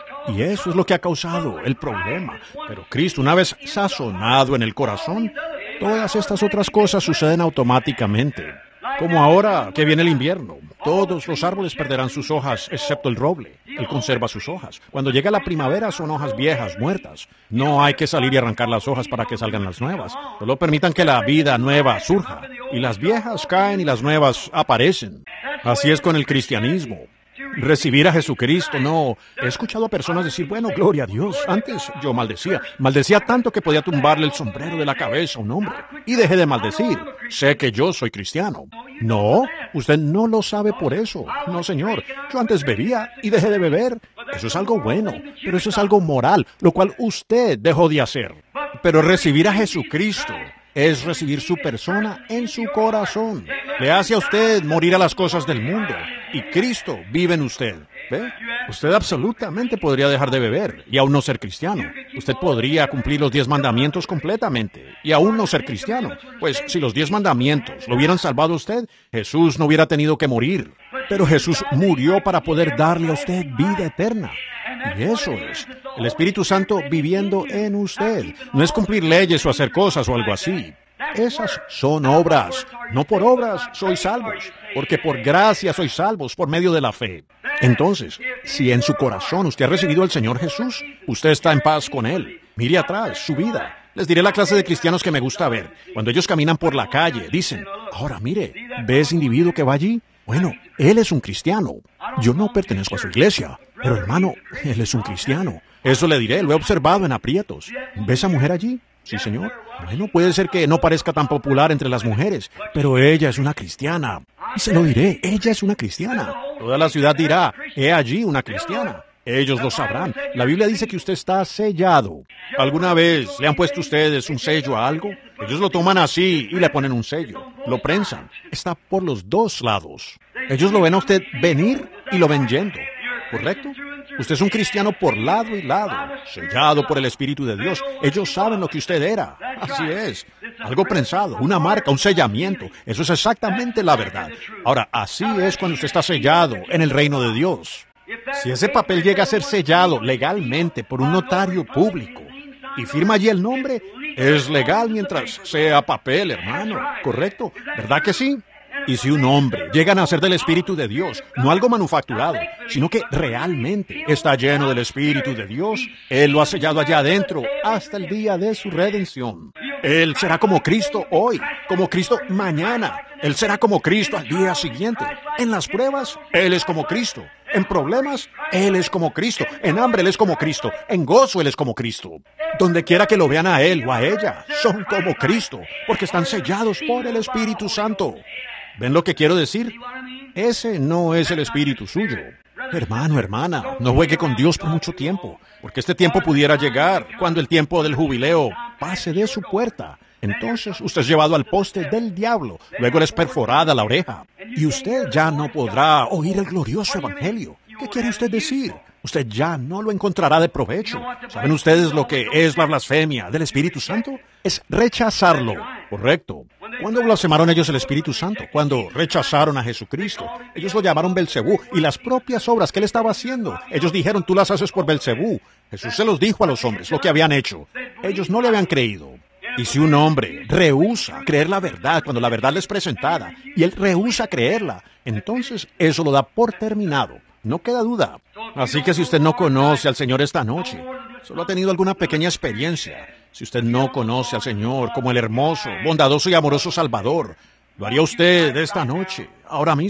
A: Y eso es lo que ha causado el problema. Pero Cristo, una vez sazonado en el corazón, todas estas otras cosas suceden automáticamente. Como ahora que viene el invierno, todos los árboles perderán sus hojas, excepto el roble. Él conserva sus hojas. Cuando llega la primavera son hojas viejas, muertas. No hay que salir y arrancar las hojas para que salgan las nuevas. Solo permitan que la vida nueva surja. Y las viejas caen y las nuevas aparecen. Así es con el cristianismo. Recibir a Jesucristo, no. He escuchado a personas decir, bueno, gloria a Dios. Antes yo maldecía. Maldecía tanto que podía tumbarle el sombrero de la cabeza a un hombre. Y dejé de maldecir. Sé que yo soy cristiano. No, usted no lo sabe por eso. No, señor. Yo antes bebía y dejé de beber. Eso es algo bueno, pero eso es algo moral, lo cual usted dejó de hacer. Pero recibir a Jesucristo es recibir su persona en su corazón. Le hace a usted morir a las cosas del mundo. Y Cristo vive en usted. ¿Ve? Usted absolutamente podría dejar de beber y aún no ser cristiano. Usted podría cumplir los diez mandamientos completamente y aún no ser cristiano. Pues si los diez mandamientos lo hubieran salvado a usted, Jesús no hubiera tenido que morir. Pero Jesús murió para poder darle a usted vida eterna. Y eso es, el Espíritu Santo viviendo en usted. No es cumplir leyes o hacer cosas o algo así. Esas son obras. No por obras sois salvos, porque por gracia sois salvos por medio de la fe. Entonces, si en su corazón usted ha recibido al Señor Jesús, usted está en paz con Él. Mire atrás, su vida. Les diré la clase de cristianos que me gusta ver. Cuando ellos caminan por la calle, dicen, ahora mire, ¿ve ese individuo que va allí? Bueno, él es un cristiano. Yo no pertenezco a su iglesia, pero hermano, él es un cristiano. Eso le diré, lo he observado en aprietos. ¿Ve esa mujer allí? Sí, señor. Bueno, puede ser que no parezca tan popular entre las mujeres, pero ella es una cristiana. Y se lo diré, ella es una cristiana. Toda la ciudad dirá, he allí una cristiana. Ellos lo sabrán. La Biblia dice que usted está sellado. ¿Alguna vez le han puesto ustedes un sello a algo? Ellos lo toman así y le ponen un sello. Lo prensan. Está por los dos lados. Ellos lo ven a usted venir y lo ven yendo. ¿Correcto? Usted es un cristiano por lado y lado, sellado por el Espíritu de Dios. Ellos saben lo que usted era. Así es. Algo prensado, una marca, un sellamiento. Eso es exactamente la verdad. Ahora, así es cuando usted está sellado en el reino de Dios. Si ese papel llega a ser sellado legalmente por un notario público y firma allí el nombre, es legal mientras sea papel, hermano. ¿Correcto? ¿Verdad que sí? Y si un hombre llega a nacer del Espíritu de Dios, no algo manufacturado, sino que realmente está lleno del Espíritu de Dios, Él lo ha sellado allá adentro hasta el día de su redención. Él será como Cristo hoy, como Cristo mañana. Él será como Cristo al día siguiente. En las pruebas, Él es como Cristo. En problemas, Él es como Cristo. En hambre, Él es como Cristo. En gozo, Él es como Cristo. Donde quiera que lo vean a Él o a ella, son como Cristo, porque están sellados por el Espíritu Santo. ¿Ven lo que quiero decir? Ese no es el espíritu suyo. Hermano, hermana, no juegue con Dios por mucho tiempo, porque este tiempo pudiera llegar cuando el tiempo del jubileo pase de su puerta. Entonces usted es llevado al poste del diablo, luego le es perforada la oreja, y usted ya no podrá oír el glorioso evangelio. ¿Qué quiere usted decir? Usted ya no lo encontrará de provecho. ¿Saben ustedes lo que es la blasfemia del Espíritu Santo? Es rechazarlo. Correcto. ¿Cuándo blasfemaron ellos el Espíritu Santo? Cuando rechazaron a Jesucristo. Ellos lo llamaron Belcebú, y las propias obras que él estaba haciendo, ellos dijeron, tú las haces por Belcebú. Jesús se los dijo a los hombres lo que habían hecho. Ellos no le habían creído. Y si un hombre rehúsa creer la verdad cuando la verdad le es presentada, y él rehúsa creerla, entonces eso lo da por terminado. No queda duda. Así que si usted no conoce al Señor esta noche, solo ha tenido alguna pequeña experiencia, si usted no conoce al Señor como el hermoso, bondadoso y amoroso Salvador, ¿lo haría usted esta noche, ahora mismo?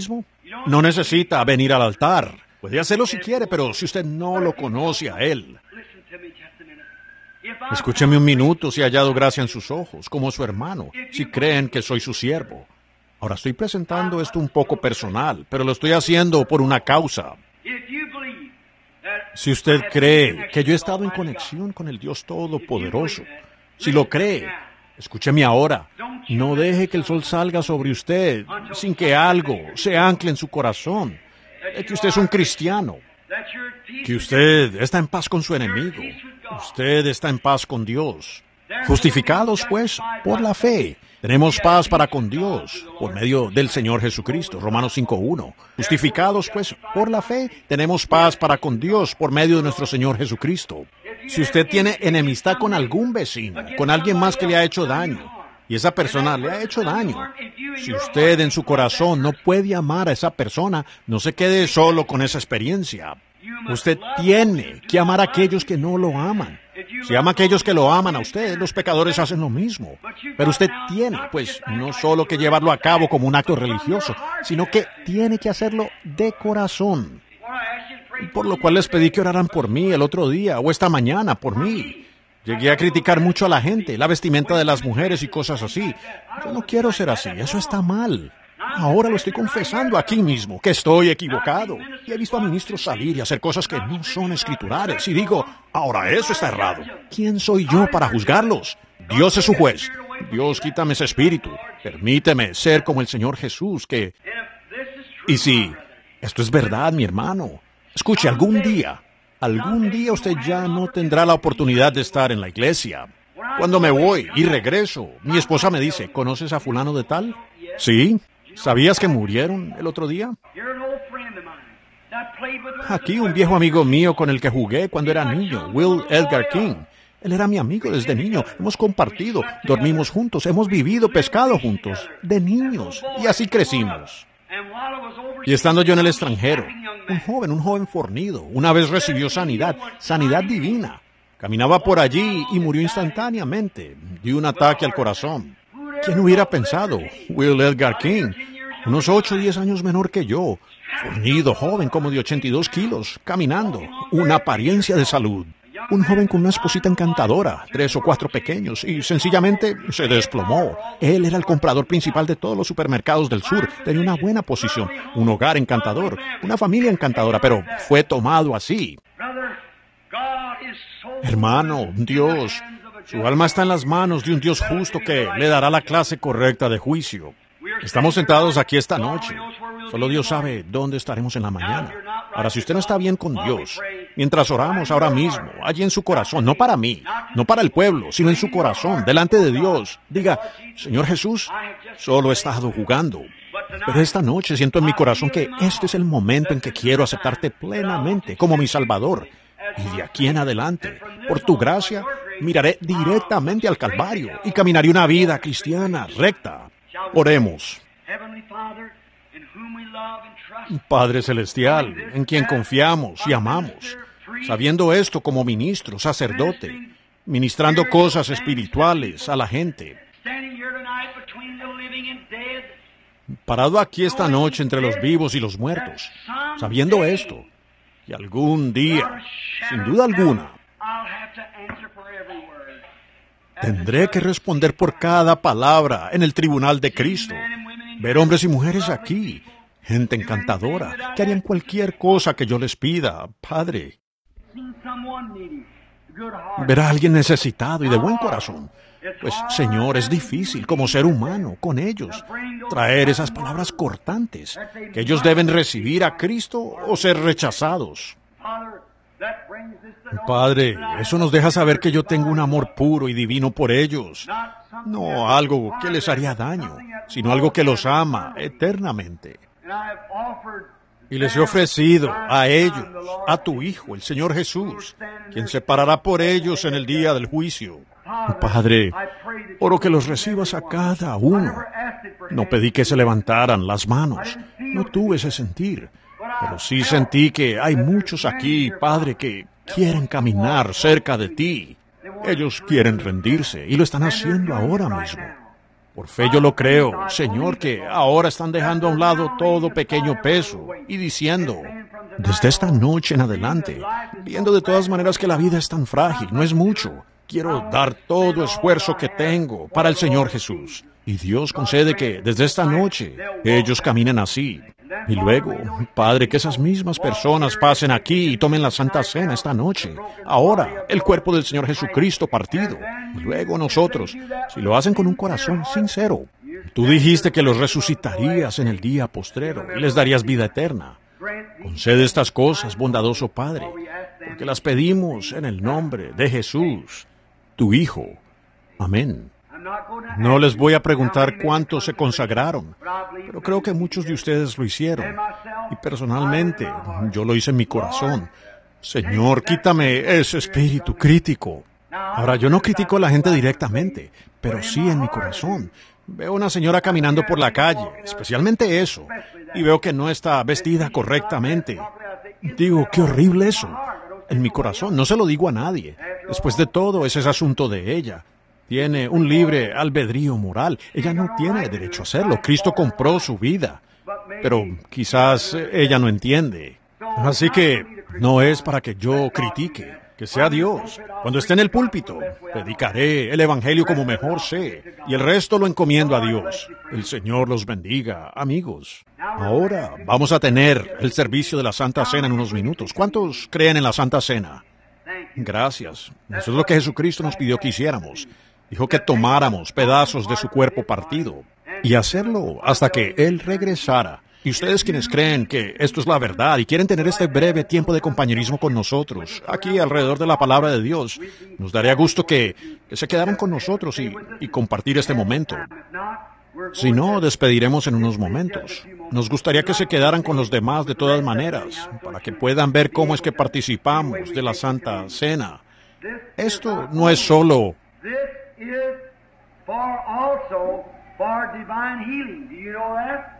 A: No necesita venir al altar. Puede hacerlo si quiere, pero si usted no lo conoce a Él. Escúcheme un minuto si ha hallado gracia en sus ojos, como su hermano, si creen que soy su siervo. Ahora estoy presentando esto un poco personal, pero lo estoy haciendo por una causa. Si usted cree que yo he estado en conexión con el Dios Todopoderoso, si lo cree, escúcheme ahora, no deje que el sol salga sobre usted sin que algo se ancle en su corazón, de que usted es un cristiano, que usted está en paz con su enemigo, usted está en paz con Dios. Justificados, pues, por la fe. Tenemos paz para con Dios por medio del Señor Jesucristo, Romanos cinco uno. Justificados, pues, por la fe, tenemos paz para con Dios por medio de nuestro Señor Jesucristo. Si usted tiene enemistad con algún vecino, con alguien más que le ha hecho daño, y esa persona le ha hecho daño, si usted en su corazón no puede amar a esa persona, no se quede solo con esa experiencia. Usted tiene que amar a aquellos que no lo aman. Si ama a aquellos que lo aman a usted, los pecadores hacen lo mismo. Pero usted tiene, pues, no solo que llevarlo a cabo como un acto religioso, sino que tiene que hacerlo de corazón. Por lo cual les pedí que oraran por mí el otro día, o esta mañana, por mí. Llegué a criticar mucho a la gente, la vestimenta de las mujeres y cosas así. Yo no quiero ser así, eso está mal. Ahora lo estoy confesando aquí mismo, que estoy equivocado. Y he visto a ministros salir y hacer cosas que no son escriturales. Y digo, ahora eso está errado. ¿Quién soy yo para juzgarlos? Dios es su juez. Dios, quítame ese espíritu. Permíteme ser como el Señor Jesús, que... Y si esto es verdad, mi hermano, escuche, algún día, algún día usted ya no tendrá la oportunidad de estar en la iglesia. Cuando me voy y regreso, mi esposa me dice, ¿conoces a fulano de tal? Sí. ¿Sabías que murieron el otro día? Aquí un viejo amigo mío con el que jugué cuando era niño, Will Edgar King. Él era mi amigo desde niño. Hemos compartido, dormimos juntos, hemos vivido, pescado juntos, de niños, y así crecimos. Y estando yo en el extranjero, un joven, un joven fornido, una vez recibió sanidad, sanidad divina. Caminaba por allí y murió instantáneamente de un ataque al corazón. ¿Quién hubiera pensado? Will Edgar King, unos ocho o diez años menor que yo, fornido, joven, como de ochenta y dos kilos, caminando, una apariencia de salud. Un joven con una esposita encantadora, tres o cuatro pequeños, y sencillamente se desplomó. Él era el comprador principal de todos los supermercados del sur, tenía una buena posición, un hogar encantador, una familia encantadora, pero fue tomado así. Hermano, Dios... Su alma está en las manos de un Dios justo que le dará la clase correcta de juicio. Estamos sentados aquí esta noche. Solo Dios sabe dónde estaremos en la mañana. Ahora, si usted no está bien con Dios, mientras oramos ahora mismo, allí en su corazón, no para mí, no para el pueblo, sino en su corazón, delante de Dios, diga, Señor Jesús, solo he estado jugando. Pero esta noche siento en mi corazón que este es el momento en que quiero aceptarte plenamente como mi Salvador. Y de aquí en adelante, por tu gracia, miraré directamente al Calvario y caminaré una vida cristiana recta. Oremos. Padre Celestial, en quien confiamos y amamos, sabiendo esto como ministro, sacerdote, ministrando cosas espirituales a la gente. Parado aquí esta noche entre los vivos y los muertos, sabiendo esto, y algún día, sin duda alguna, tendré que responder por cada palabra en el tribunal de Cristo. Ver hombres y mujeres aquí, gente encantadora, que harían cualquier cosa que yo les pida, Padre. Ver a alguien necesitado y de buen corazón. Pues, Señor, es difícil como ser humano con ellos traer esas palabras cortantes que ellos deben recibir a Cristo o ser rechazados. Padre, eso nos deja saber que yo tengo un amor puro y divino por ellos. No algo que les haría daño, sino algo que los ama eternamente. Y les he ofrecido a ellos, a tu Hijo, el Señor Jesús, quien se parará por ellos en el día del juicio. Padre, oro que los recibas a cada uno. No pedí que se levantaran las manos, no tuve ese sentir, pero sí sentí que hay muchos aquí, Padre, que quieren caminar cerca de ti. Ellos quieren rendirse y lo están haciendo ahora mismo. Por fe yo lo creo, Señor, que ahora están dejando a un lado todo pequeño peso y diciendo, desde esta noche en adelante, viendo de todas maneras que la vida es tan frágil, no es mucho, quiero dar todo esfuerzo que tengo para el Señor Jesús. Y Dios concede que desde esta noche ellos caminen así. Y luego, Padre, que esas mismas personas pasen aquí y tomen la Santa Cena esta noche. Ahora, el cuerpo del Señor Jesucristo partido. Y luego nosotros, si lo hacen con un corazón sincero. Tú dijiste que los resucitarías en el día postrero y les darías vida eterna. Concede estas cosas, bondadoso Padre, porque las pedimos en el nombre de Jesús, tu Hijo. Amén. No les voy a preguntar cuántos se consagraron, pero creo que muchos de ustedes lo hicieron. Y personalmente, yo lo hice en mi corazón. Señor, quítame ese espíritu crítico. Ahora, yo no critico a la gente directamente, pero sí en mi corazón. Veo una señora caminando por la calle, especialmente eso, y veo que no está vestida correctamente. Digo, qué horrible eso. En mi corazón, no se lo digo a nadie. Después de todo, ese es asunto de ella. Tiene un libre albedrío moral. Ella no tiene derecho a hacerlo. Cristo compró su vida. Pero quizás ella no entiende. Así que no es para que yo critique. Que sea Dios. Cuando esté en el púlpito, predicaré el Evangelio como mejor sé. Y el resto lo encomiendo a Dios. El Señor los bendiga, amigos. Ahora vamos a tener el servicio de la Santa Cena en unos minutos. ¿Cuántos creen en la Santa Cena? Gracias. Eso es lo que Jesucristo nos pidió que hiciéramos. Dijo que tomáramos pedazos de su cuerpo partido y hacerlo hasta que Él regresara. Y ustedes quienes creen que esto es la verdad y quieren tener este breve tiempo de compañerismo con nosotros, aquí alrededor de la palabra de Dios, nos daría gusto que, que se quedaran con nosotros y, y compartir este momento. Si no, despediremos en unos momentos. Nos gustaría que se quedaran con los demás de todas maneras, para que puedan ver cómo es que participamos de la Santa Cena. Esto no es solo...
B: is for also for divine healing. Do you know that?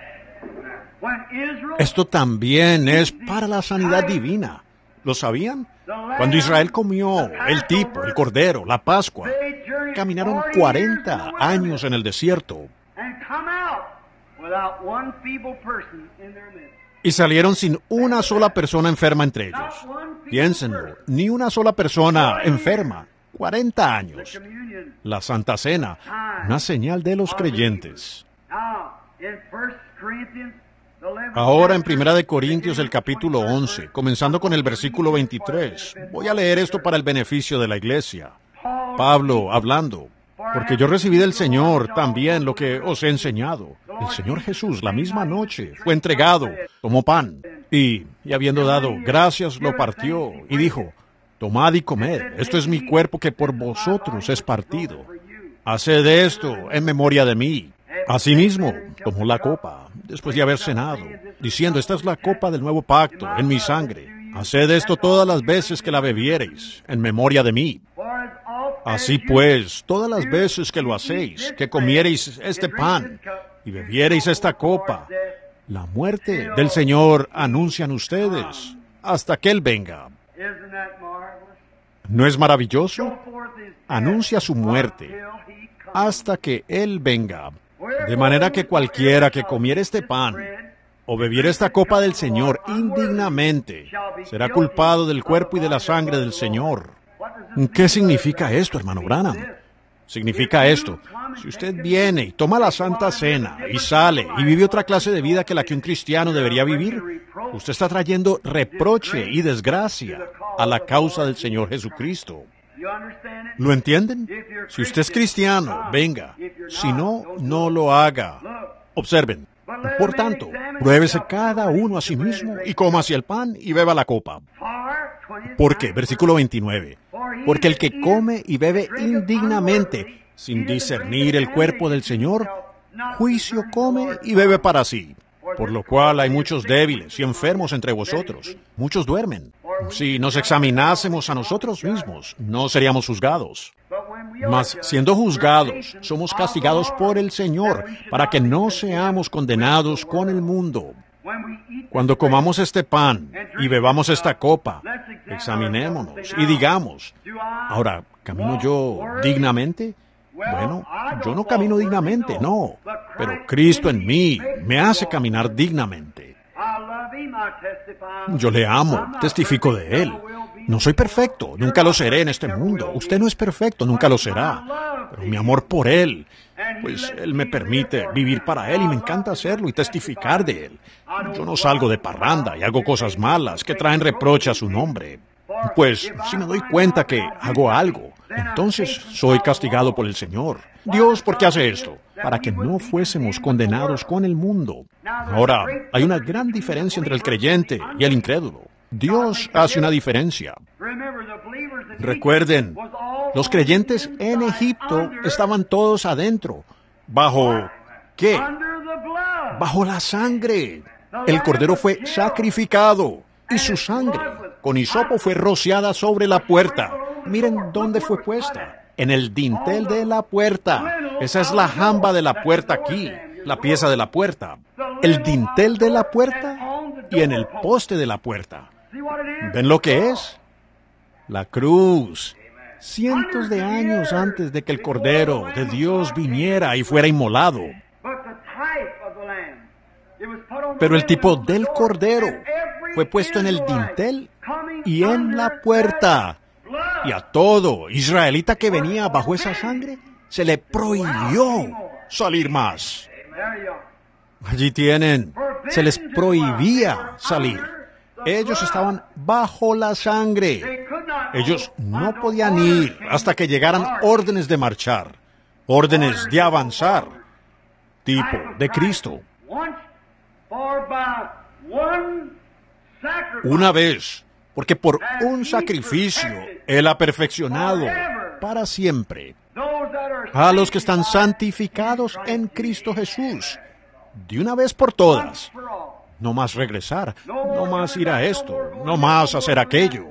B: When Israel,
A: Esto también es para la sanidad divina. ¿Lo sabían? Cuando Israel comió el tipo, el cordero, la Pascua, caminaron cuarenta años en el desierto
B: and come out without one feeble person in their midst.
A: y salieron sin una sola persona enferma entre ellos. Piénsenlo, ni una sola persona enferma. cuarenta años. La Santa Cena, una señal de los creyentes. Ahora en Primera de Corintios el capítulo once, comenzando con el versículo veintitrés, voy a leer esto para el beneficio de la iglesia. Pablo hablando, porque yo recibí del Señor también lo que os he enseñado. El Señor Jesús, la misma noche, fue entregado, tomó pan, y, y habiendo dado gracias, lo partió, y dijo, tomad y comed, esto es mi cuerpo que por vosotros es partido. Haced de esto en memoria de mí. Asimismo, tomó la copa, después de haber cenado, diciendo, esta es la copa del nuevo pacto, en mi sangre. Haced esto todas las veces que la bebiereis, en memoria de mí. Así pues, todas las veces que lo hacéis, que comiereis este pan y bebiereis esta copa, la muerte del Señor anuncian ustedes hasta que Él venga. ¿No es maravilloso? Anuncia su muerte hasta que Él venga. De manera que cualquiera que comiere este pan o bebiera esta copa del Señor indignamente será culpado del cuerpo y de la sangre del Señor. ¿Qué significa esto, hermano Branham? Significa esto. Si usted viene y toma la Santa Cena y sale y vive otra clase de vida que la que un cristiano debería vivir, usted está trayendo reproche y desgracia a la causa del Señor Jesucristo. ¿Lo entienden? Si usted es cristiano, venga. Si no, no lo haga. Observen. Por tanto, pruébese cada uno a sí mismo y coma hacia el pan y beba la copa. ¿Por qué? Versículo veintinueve. Porque el que come y bebe indignamente, sin discernir el cuerpo del Señor, juicio come y bebe para sí. Por lo cual hay muchos débiles y enfermos entre vosotros. Muchos duermen. Si nos examinásemos a nosotros mismos, no seríamos juzgados. Mas siendo juzgados, somos castigados por el Señor, para que no seamos condenados con el mundo. Cuando comamos este pan y bebamos esta copa, examinémonos y digamos, ahora, ¿camino yo dignamente? Bueno, yo no camino dignamente, no, pero Cristo en mí me hace caminar dignamente. Yo le amo, testifico de Él. No soy perfecto, nunca lo seré en este mundo. Usted no es perfecto, nunca lo será. Pero mi amor por Él, pues Él me permite vivir para Él y me encanta hacerlo y testificar de Él. Yo no salgo de parranda y hago cosas malas que traen reproche a su nombre. Pues si me doy cuenta que hago algo, entonces soy castigado por el Señor. Dios, ¿por qué hace esto? Para que no fuésemos condenados con el mundo. Ahora, hay una gran diferencia entre el creyente y el incrédulo. Dios hace una diferencia. Recuerden, los creyentes en Egipto estaban todos adentro. ¿Bajo qué? Bajo la sangre. El cordero fue sacrificado y su sangre con hisopo fue rociada sobre la puerta. Miren dónde fue puesta. En el dintel de la puerta. Esa es la jamba de la puerta aquí, la pieza de la puerta. El dintel de la puerta y en el poste de la puerta. ¿Ven lo que es? La cruz. Cientos de años antes de que el Cordero de Dios viniera y fuera inmolado. Pero el tipo del Cordero fue puesto en el dintel y en la puerta. Y a todo israelita que venía bajo esa sangre, se le prohibió salir más. Allí tienen, se les prohibía salir. Ellos estaban bajo la sangre. Ellos no podían ir hasta que llegaran órdenes de marchar, órdenes de avanzar, tipo de Cristo. Una vez, porque por un sacrificio Él ha perfeccionado para siempre a los que están santificados en Cristo Jesús, de una vez por todas. No más regresar, no más ir a esto, no más hacer aquello.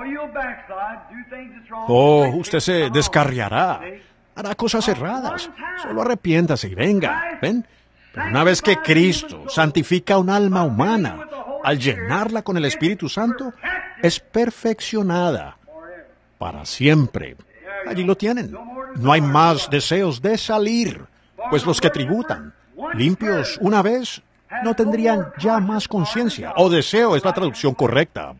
A: Oh, usted se descarriará, hará cosas erradas, solo arrepiéntase y venga, ¿ven? Pero una vez que Cristo santifica un alma humana, al llenarla con el Espíritu Santo, es perfeccionada para siempre. Allí lo tienen. No hay más deseos de salir, pues los que tributan, limpios una vez, no tendrían ya más conciencia, o deseo es la traducción correcta.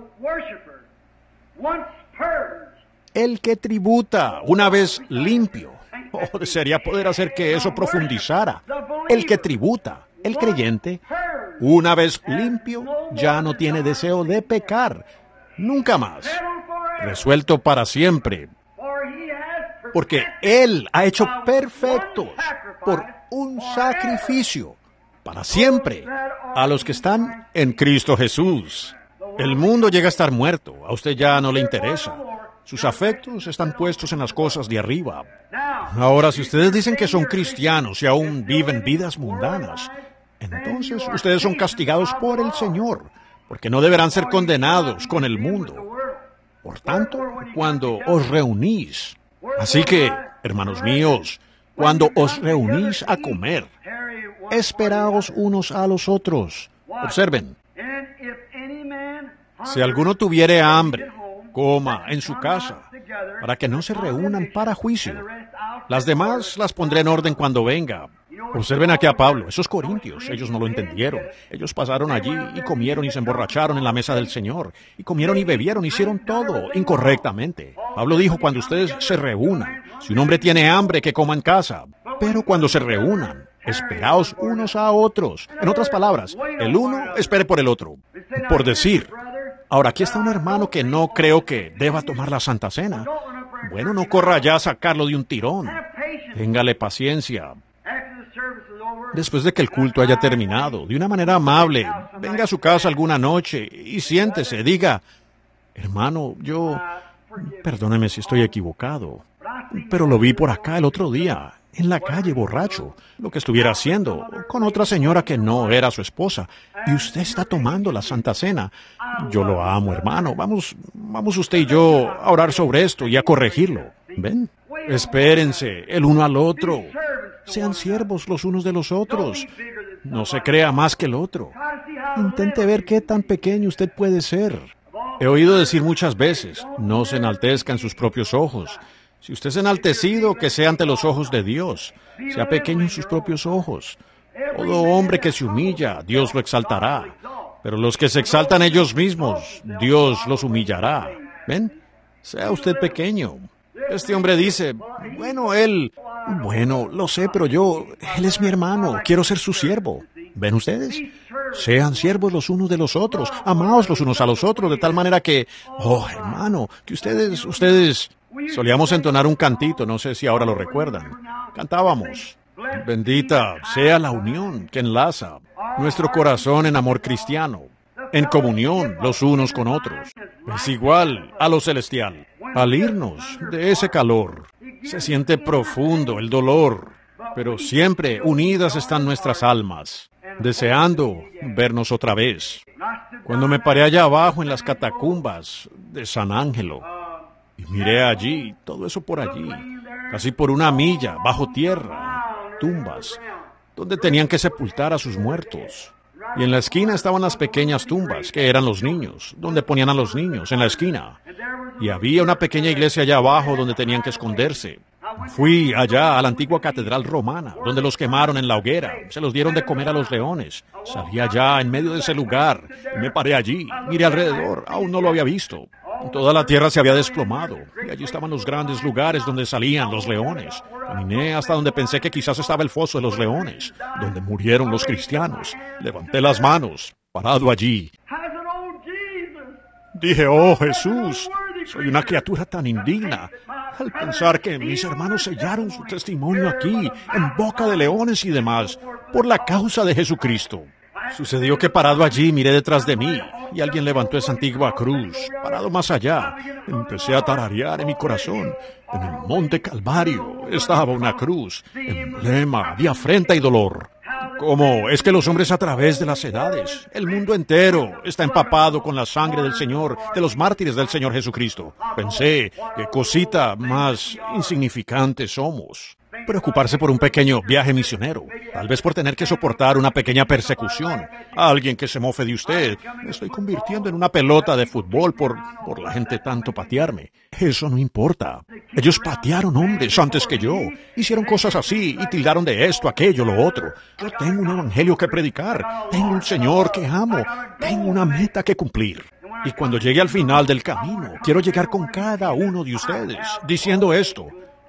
A: El que tributa, una vez limpio. Oh, desearía poder hacer que eso profundizara. El que tributa, el creyente, una vez limpio, ya no tiene deseo de pecar. Nunca más. Resuelto para siempre. Porque Él ha hecho perfectos por un sacrificio para siempre a los que están en Cristo Jesús. El mundo llega a estar muerto, a usted ya no le interesa. Sus afectos están puestos en las cosas de arriba. Ahora, si ustedes dicen que son cristianos y aún viven vidas mundanas, entonces ustedes son castigados por el Señor, porque no deberán ser condenados con el mundo. Por tanto, cuando os reunís, así que, hermanos míos, cuando os reunís a comer, esperaos unos a los otros. Observen. Si alguno tuviere hambre, coma en su casa, para que no se reúnan para juicio. Las demás las pondré en orden cuando venga. Observen aquí a Pablo, esos corintios, ellos no lo entendieron. Ellos pasaron allí y comieron y se emborracharon en la mesa del Señor. Y comieron y bebieron, hicieron todo incorrectamente. Pablo dijo, cuando ustedes se reúnan, si un hombre tiene hambre, que coma en casa. Pero cuando se reúnan, esperaos unos a otros. En otras palabras, el uno espere por el otro. Por decir, ahora aquí está un hermano que no creo que deba tomar la Santa Cena. Bueno, no corra ya a sacarlo de un tirón. Téngale paciencia. Después de que el culto haya terminado, de una manera amable, venga a su casa alguna noche y siéntese, diga, hermano, yo, perdóneme si estoy equivocado, pero lo vi por acá el otro día, en la calle, borracho, lo que estuviera haciendo, con otra señora que no era su esposa, y usted está tomando la Santa Cena. Yo lo amo, hermano, vamos, vamos usted y yo a orar sobre esto y a corregirlo. ¿Ven? Espérense el uno al otro. Sean siervos los unos de los otros. No se crea más que el otro. Intente ver qué tan pequeño usted puede ser. He oído decir muchas veces, no se enaltezca en sus propios ojos. Si usted es enaltecido, que sea ante los ojos de Dios, sea pequeño en sus propios ojos. Todo hombre que se humilla, Dios lo exaltará. Pero los que se exaltan ellos mismos, Dios los humillará. ¿Ven? Sea usted pequeño. Este hombre dice, bueno, él... Bueno, lo sé, pero yo... Él es mi hermano, quiero ser su siervo. ¿Ven ustedes? Sean siervos los unos de los otros, amaos los unos a los otros, de tal manera que... Oh, hermano, que ustedes... Ustedes... Solíamos entonar un cantito, no sé si ahora lo recuerdan. Cantábamos. Bendita sea la unión que enlaza nuestro corazón en amor cristiano, en comunión los unos con otros. Es igual a lo celestial. Al irnos de ese calor, se siente profundo el dolor, pero siempre unidas están nuestras almas, deseando vernos otra vez. Cuando me paré allá abajo en las catacumbas de San Ángelo, y miré allí, todo eso por allí, casi por una milla, bajo tierra, tumbas, donde tenían que sepultar a sus muertos. Y en la esquina estaban las pequeñas tumbas, que eran los niños, donde ponían a los niños, en la esquina. Y había una pequeña iglesia allá abajo donde tenían que esconderse. Fui allá a la antigua catedral romana, donde los quemaron en la hoguera, se los dieron de comer a los leones. Salí allá en medio de ese lugar, y me paré allí, miré alrededor, aún no lo había visto. Toda la tierra se había desplomado, y allí estaban los grandes lugares donde salían los leones. Caminé hasta donde pensé que quizás estaba el foso de los leones, donde murieron los cristianos. Levanté las manos, parado allí. Dije, oh Jesús, soy una criatura tan indigna, al pensar que mis hermanos sellaron su testimonio aquí, en boca de leones y demás, por la causa de Jesucristo. Sucedió que parado allí miré detrás de mí y alguien levantó esa antigua cruz. Parado más allá, empecé a tararear en mi corazón. En el monte Calvario estaba una cruz, emblema de afrenta y dolor. ¿Cómo es que los hombres a través de las edades, el mundo entero, está empapado con la sangre del Señor, de los mártires del Señor Jesucristo? Pensé, qué cosita más insignificante somos. Preocuparse por un pequeño viaje misionero, tal vez por tener que soportar una pequeña persecución, alguien que se mofe de usted. Me estoy convirtiendo en una pelota de fútbol por, por la gente tanto patearme. Eso no importa. Ellos patearon hombres antes que yo, hicieron cosas así y tildaron de esto, aquello, lo otro. Yo tengo un evangelio que predicar, tengo un Señor que amo, tengo una meta que cumplir. Y cuando llegue al final del camino, quiero llegar con cada uno de ustedes, diciendo esto.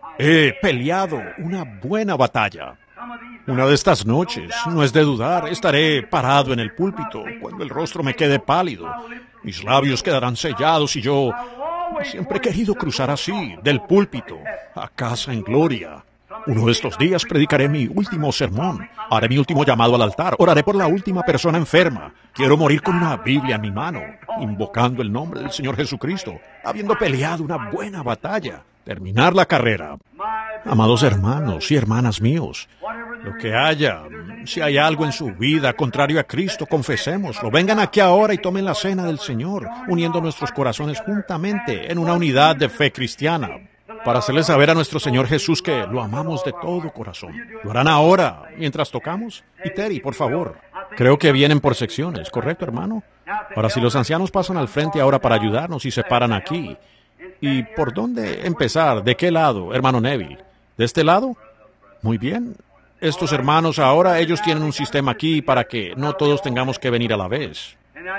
A: He peleado una buena batalla. Una de estas noches, no es de dudar, estaré parado en el púlpito cuando el rostro me quede pálido. Mis labios quedarán sellados y yo siempre he querido cruzar así, del púlpito a casa en gloria. Uno de estos días predicaré mi último sermón, haré mi último llamado al altar, oraré por la última persona enferma. Quiero morir con una Biblia en mi mano, invocando el nombre del Señor Jesucristo, habiendo peleado una buena batalla. Terminar la carrera. Amados hermanos y hermanas míos, lo que haya, si hay algo en su vida contrario a Cristo, confesémoslo. Vengan aquí ahora y tomen la cena del Señor, uniendo nuestros corazones juntamente en una unidad de fe cristiana, para hacerle saber a nuestro Señor Jesús que lo amamos de todo corazón. ¿Lo harán ahora, mientras tocamos? Y Terry, por favor. Creo que vienen por secciones, ¿correcto, hermano? Ahora, si los ancianos pasan al frente ahora para ayudarnos y se paran aquí. ¿Y por dónde empezar? ¿De qué lado, hermano Neville? ¿De este lado? Muy bien. Estos hermanos ahora, ellos tienen un sistema aquí para que no todos tengamos que venir a la vez.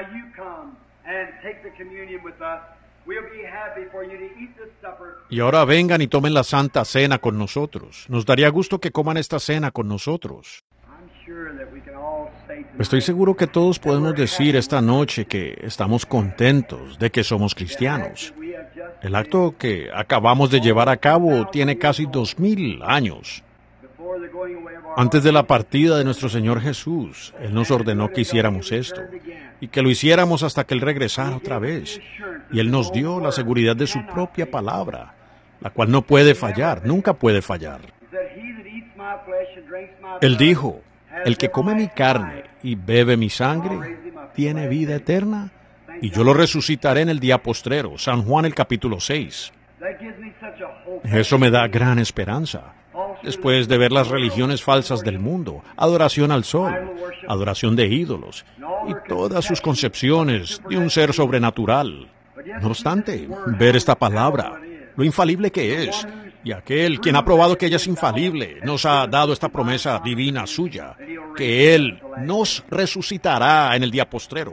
A: Y ahora vengan y tomen la Santa Cena con nosotros. Nos daría gusto que coman esta cena con nosotros. Estoy seguro que todos podemos decir esta noche que estamos contentos de que somos cristianos. El acto que acabamos de llevar a cabo tiene casi dos mil años. Antes de la partida de nuestro Señor Jesús, Él nos ordenó que hiciéramos esto, y que lo hiciéramos hasta que Él regresara otra vez. Y Él nos dio la seguridad de su propia palabra, la cual no puede fallar, nunca puede fallar. Él dijo, el que come mi carne y bebe mi sangre, tiene vida eterna, y yo lo resucitaré en el día postrero. San Juan el capítulo seis. Eso me da gran esperanza. Después de ver las religiones falsas del mundo, adoración al sol, adoración de ídolos, y todas sus concepciones de un ser sobrenatural. No obstante, ver esta palabra, lo infalible que es. Y aquel quien ha probado que ella es infalible nos ha dado esta promesa divina suya, que Él nos resucitará en el día postrero.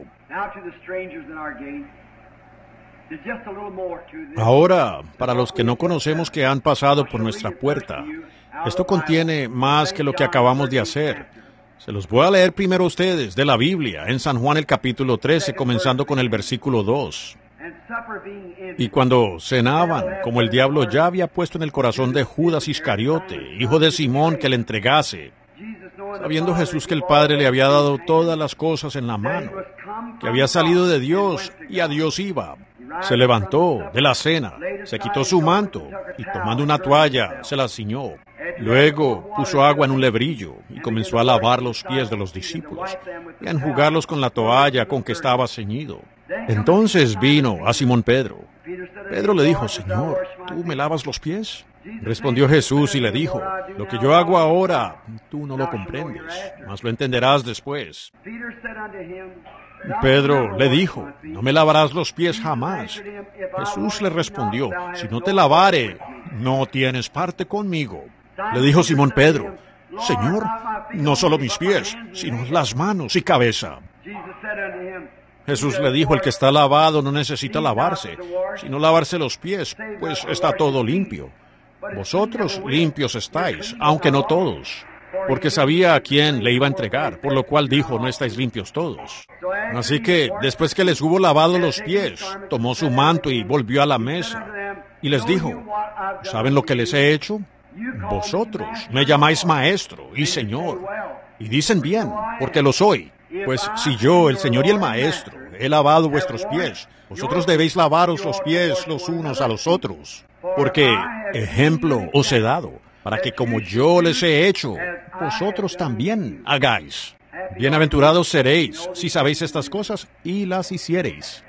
A: Ahora, para los que no conocemos que han pasado por nuestra puerta, esto contiene más que lo que acabamos de hacer. Se los voy a leer primero a ustedes de la Biblia, en San Juan el capítulo trece, comenzando con el versículo dos. Y cuando cenaban, como el diablo ya había puesto en el corazón de Judas Iscariote, hijo de Simón, que le entregase, sabiendo Jesús que el Padre le había dado todas las cosas en la mano, que había salido de Dios y a Dios iba, se levantó de la cena, se quitó su manto y tomando una toalla se la ciñó. Luego puso agua en un lebrillo y comenzó a lavar los pies de los discípulos y a enjugarlos con la toalla con que estaba ceñido. Entonces vino a Simón Pedro. Pedro le dijo, Señor, ¿tú me lavas los pies? Respondió Jesús y le dijo, lo que yo hago ahora, tú no lo comprendes, mas lo entenderás después. Pedro le dijo, no me lavarás los pies jamás. Jesús le respondió, si no te lavare, no tienes parte conmigo. Le dijo Simón Pedro, Señor, no solo mis pies, sino las manos y cabeza. Jesús le dijo, el que está lavado no necesita lavarse, sino lavarse los pies, pues está todo limpio. Vosotros limpios estáis, aunque no todos, porque sabía a quién le iba a entregar, por lo cual dijo, no estáis limpios todos. Así que, después que les hubo lavado los pies, tomó su manto y volvió a la mesa, y les dijo, ¿saben lo que les he hecho? Vosotros me llamáis maestro y señor, y dicen bien, porque lo soy. Pues si yo, el Señor y el Maestro, he lavado vuestros pies, vosotros debéis lavaros los pies los unos a los otros, porque ejemplo os he dado, para que como yo les he hecho, vosotros también hagáis. Bienaventurados seréis si sabéis estas cosas y las hiciereis.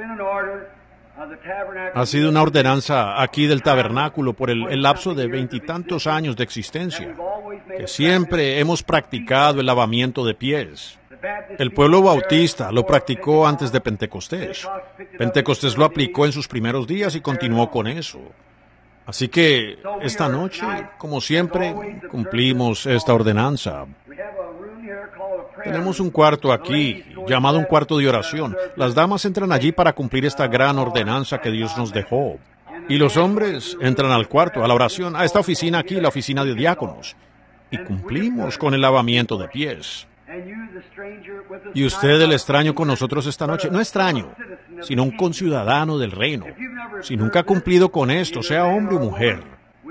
A: Ha sido una ordenanza aquí del tabernáculo por el, el lapso de veintitantos años de existencia, que siempre hemos practicado el lavamiento de pies. El pueblo bautista lo practicó antes de Pentecostés. Pentecostés lo aplicó en sus primeros días y continuó con eso. Así que esta noche, como siempre, cumplimos esta ordenanza. Tenemos un cuarto aquí, llamado un cuarto de oración. Las damas entran allí para cumplir esta gran ordenanza que Dios nos dejó. Y los hombres entran al cuarto, a la oración, a esta oficina aquí, la oficina de diáconos. Y cumplimos con el lavamiento de pies. Y usted, el extraño con nosotros esta noche, no extraño, sino un conciudadano del reino. Si nunca ha cumplido con esto, sea hombre o mujer,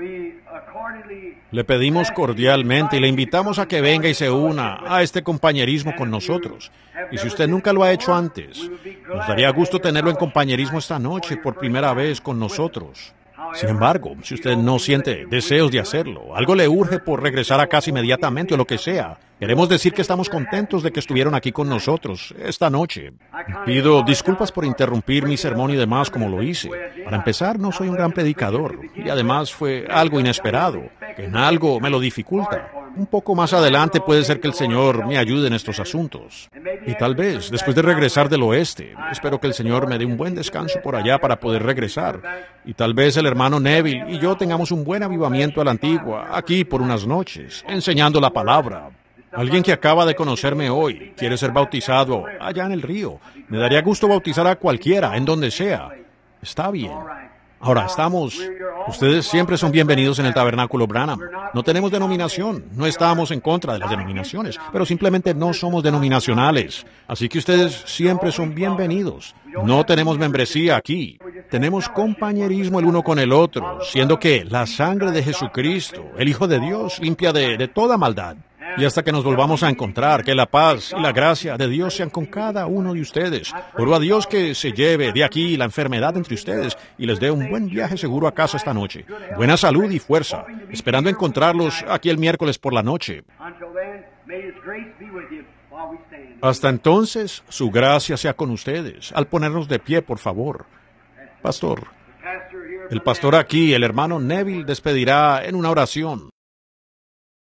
A: le pedimos cordialmente y le invitamos a que venga y se una a este compañerismo con nosotros. Y si usted nunca lo ha hecho antes, nos daría gusto tenerlo en compañerismo esta noche por primera vez con nosotros. Sin embargo, si usted no siente deseos de hacerlo, algo le urge por regresar a casa inmediatamente o lo que sea, queremos decir que estamos contentos de que estuvieron aquí con nosotros esta noche. Pido disculpas por interrumpir mi sermón y demás como lo hice. Para empezar, no soy un gran predicador y además fue algo inesperado, que en algo me lo dificulta. Un poco más adelante puede ser que el Señor me ayude en estos asuntos. Y tal vez, después de regresar del oeste, espero que el Señor me dé un buen descanso por allá para poder regresar. Y tal vez el hermano Neville y yo tengamos un buen avivamiento a la antigua, aquí por unas noches, enseñando la palabra. Alguien que acaba de conocerme hoy quiere ser bautizado allá en el río. Me daría gusto bautizar a cualquiera, en donde sea. Está bien. Ahora estamos... Ustedes siempre son bienvenidos en el Tabernáculo Branham. No tenemos denominación, no estamos en contra de las denominaciones, pero simplemente no somos denominacionales. Así que ustedes siempre son bienvenidos. No tenemos membresía aquí. Tenemos compañerismo el uno con el otro, siendo que la sangre de Jesucristo, el Hijo de Dios, limpia de, de toda maldad. Y hasta que nos volvamos a encontrar, que la paz y la gracia de Dios sean con cada uno de ustedes. Oro a Dios que se lleve de aquí la enfermedad entre ustedes y les dé un buen viaje seguro a casa esta noche. Buena salud y fuerza, esperando encontrarlos aquí el miércoles por la noche. Hasta entonces, su gracia sea con ustedes. Al ponernos de pie, por favor. Pastor, el pastor aquí, el hermano Neville, despedirá en una oración.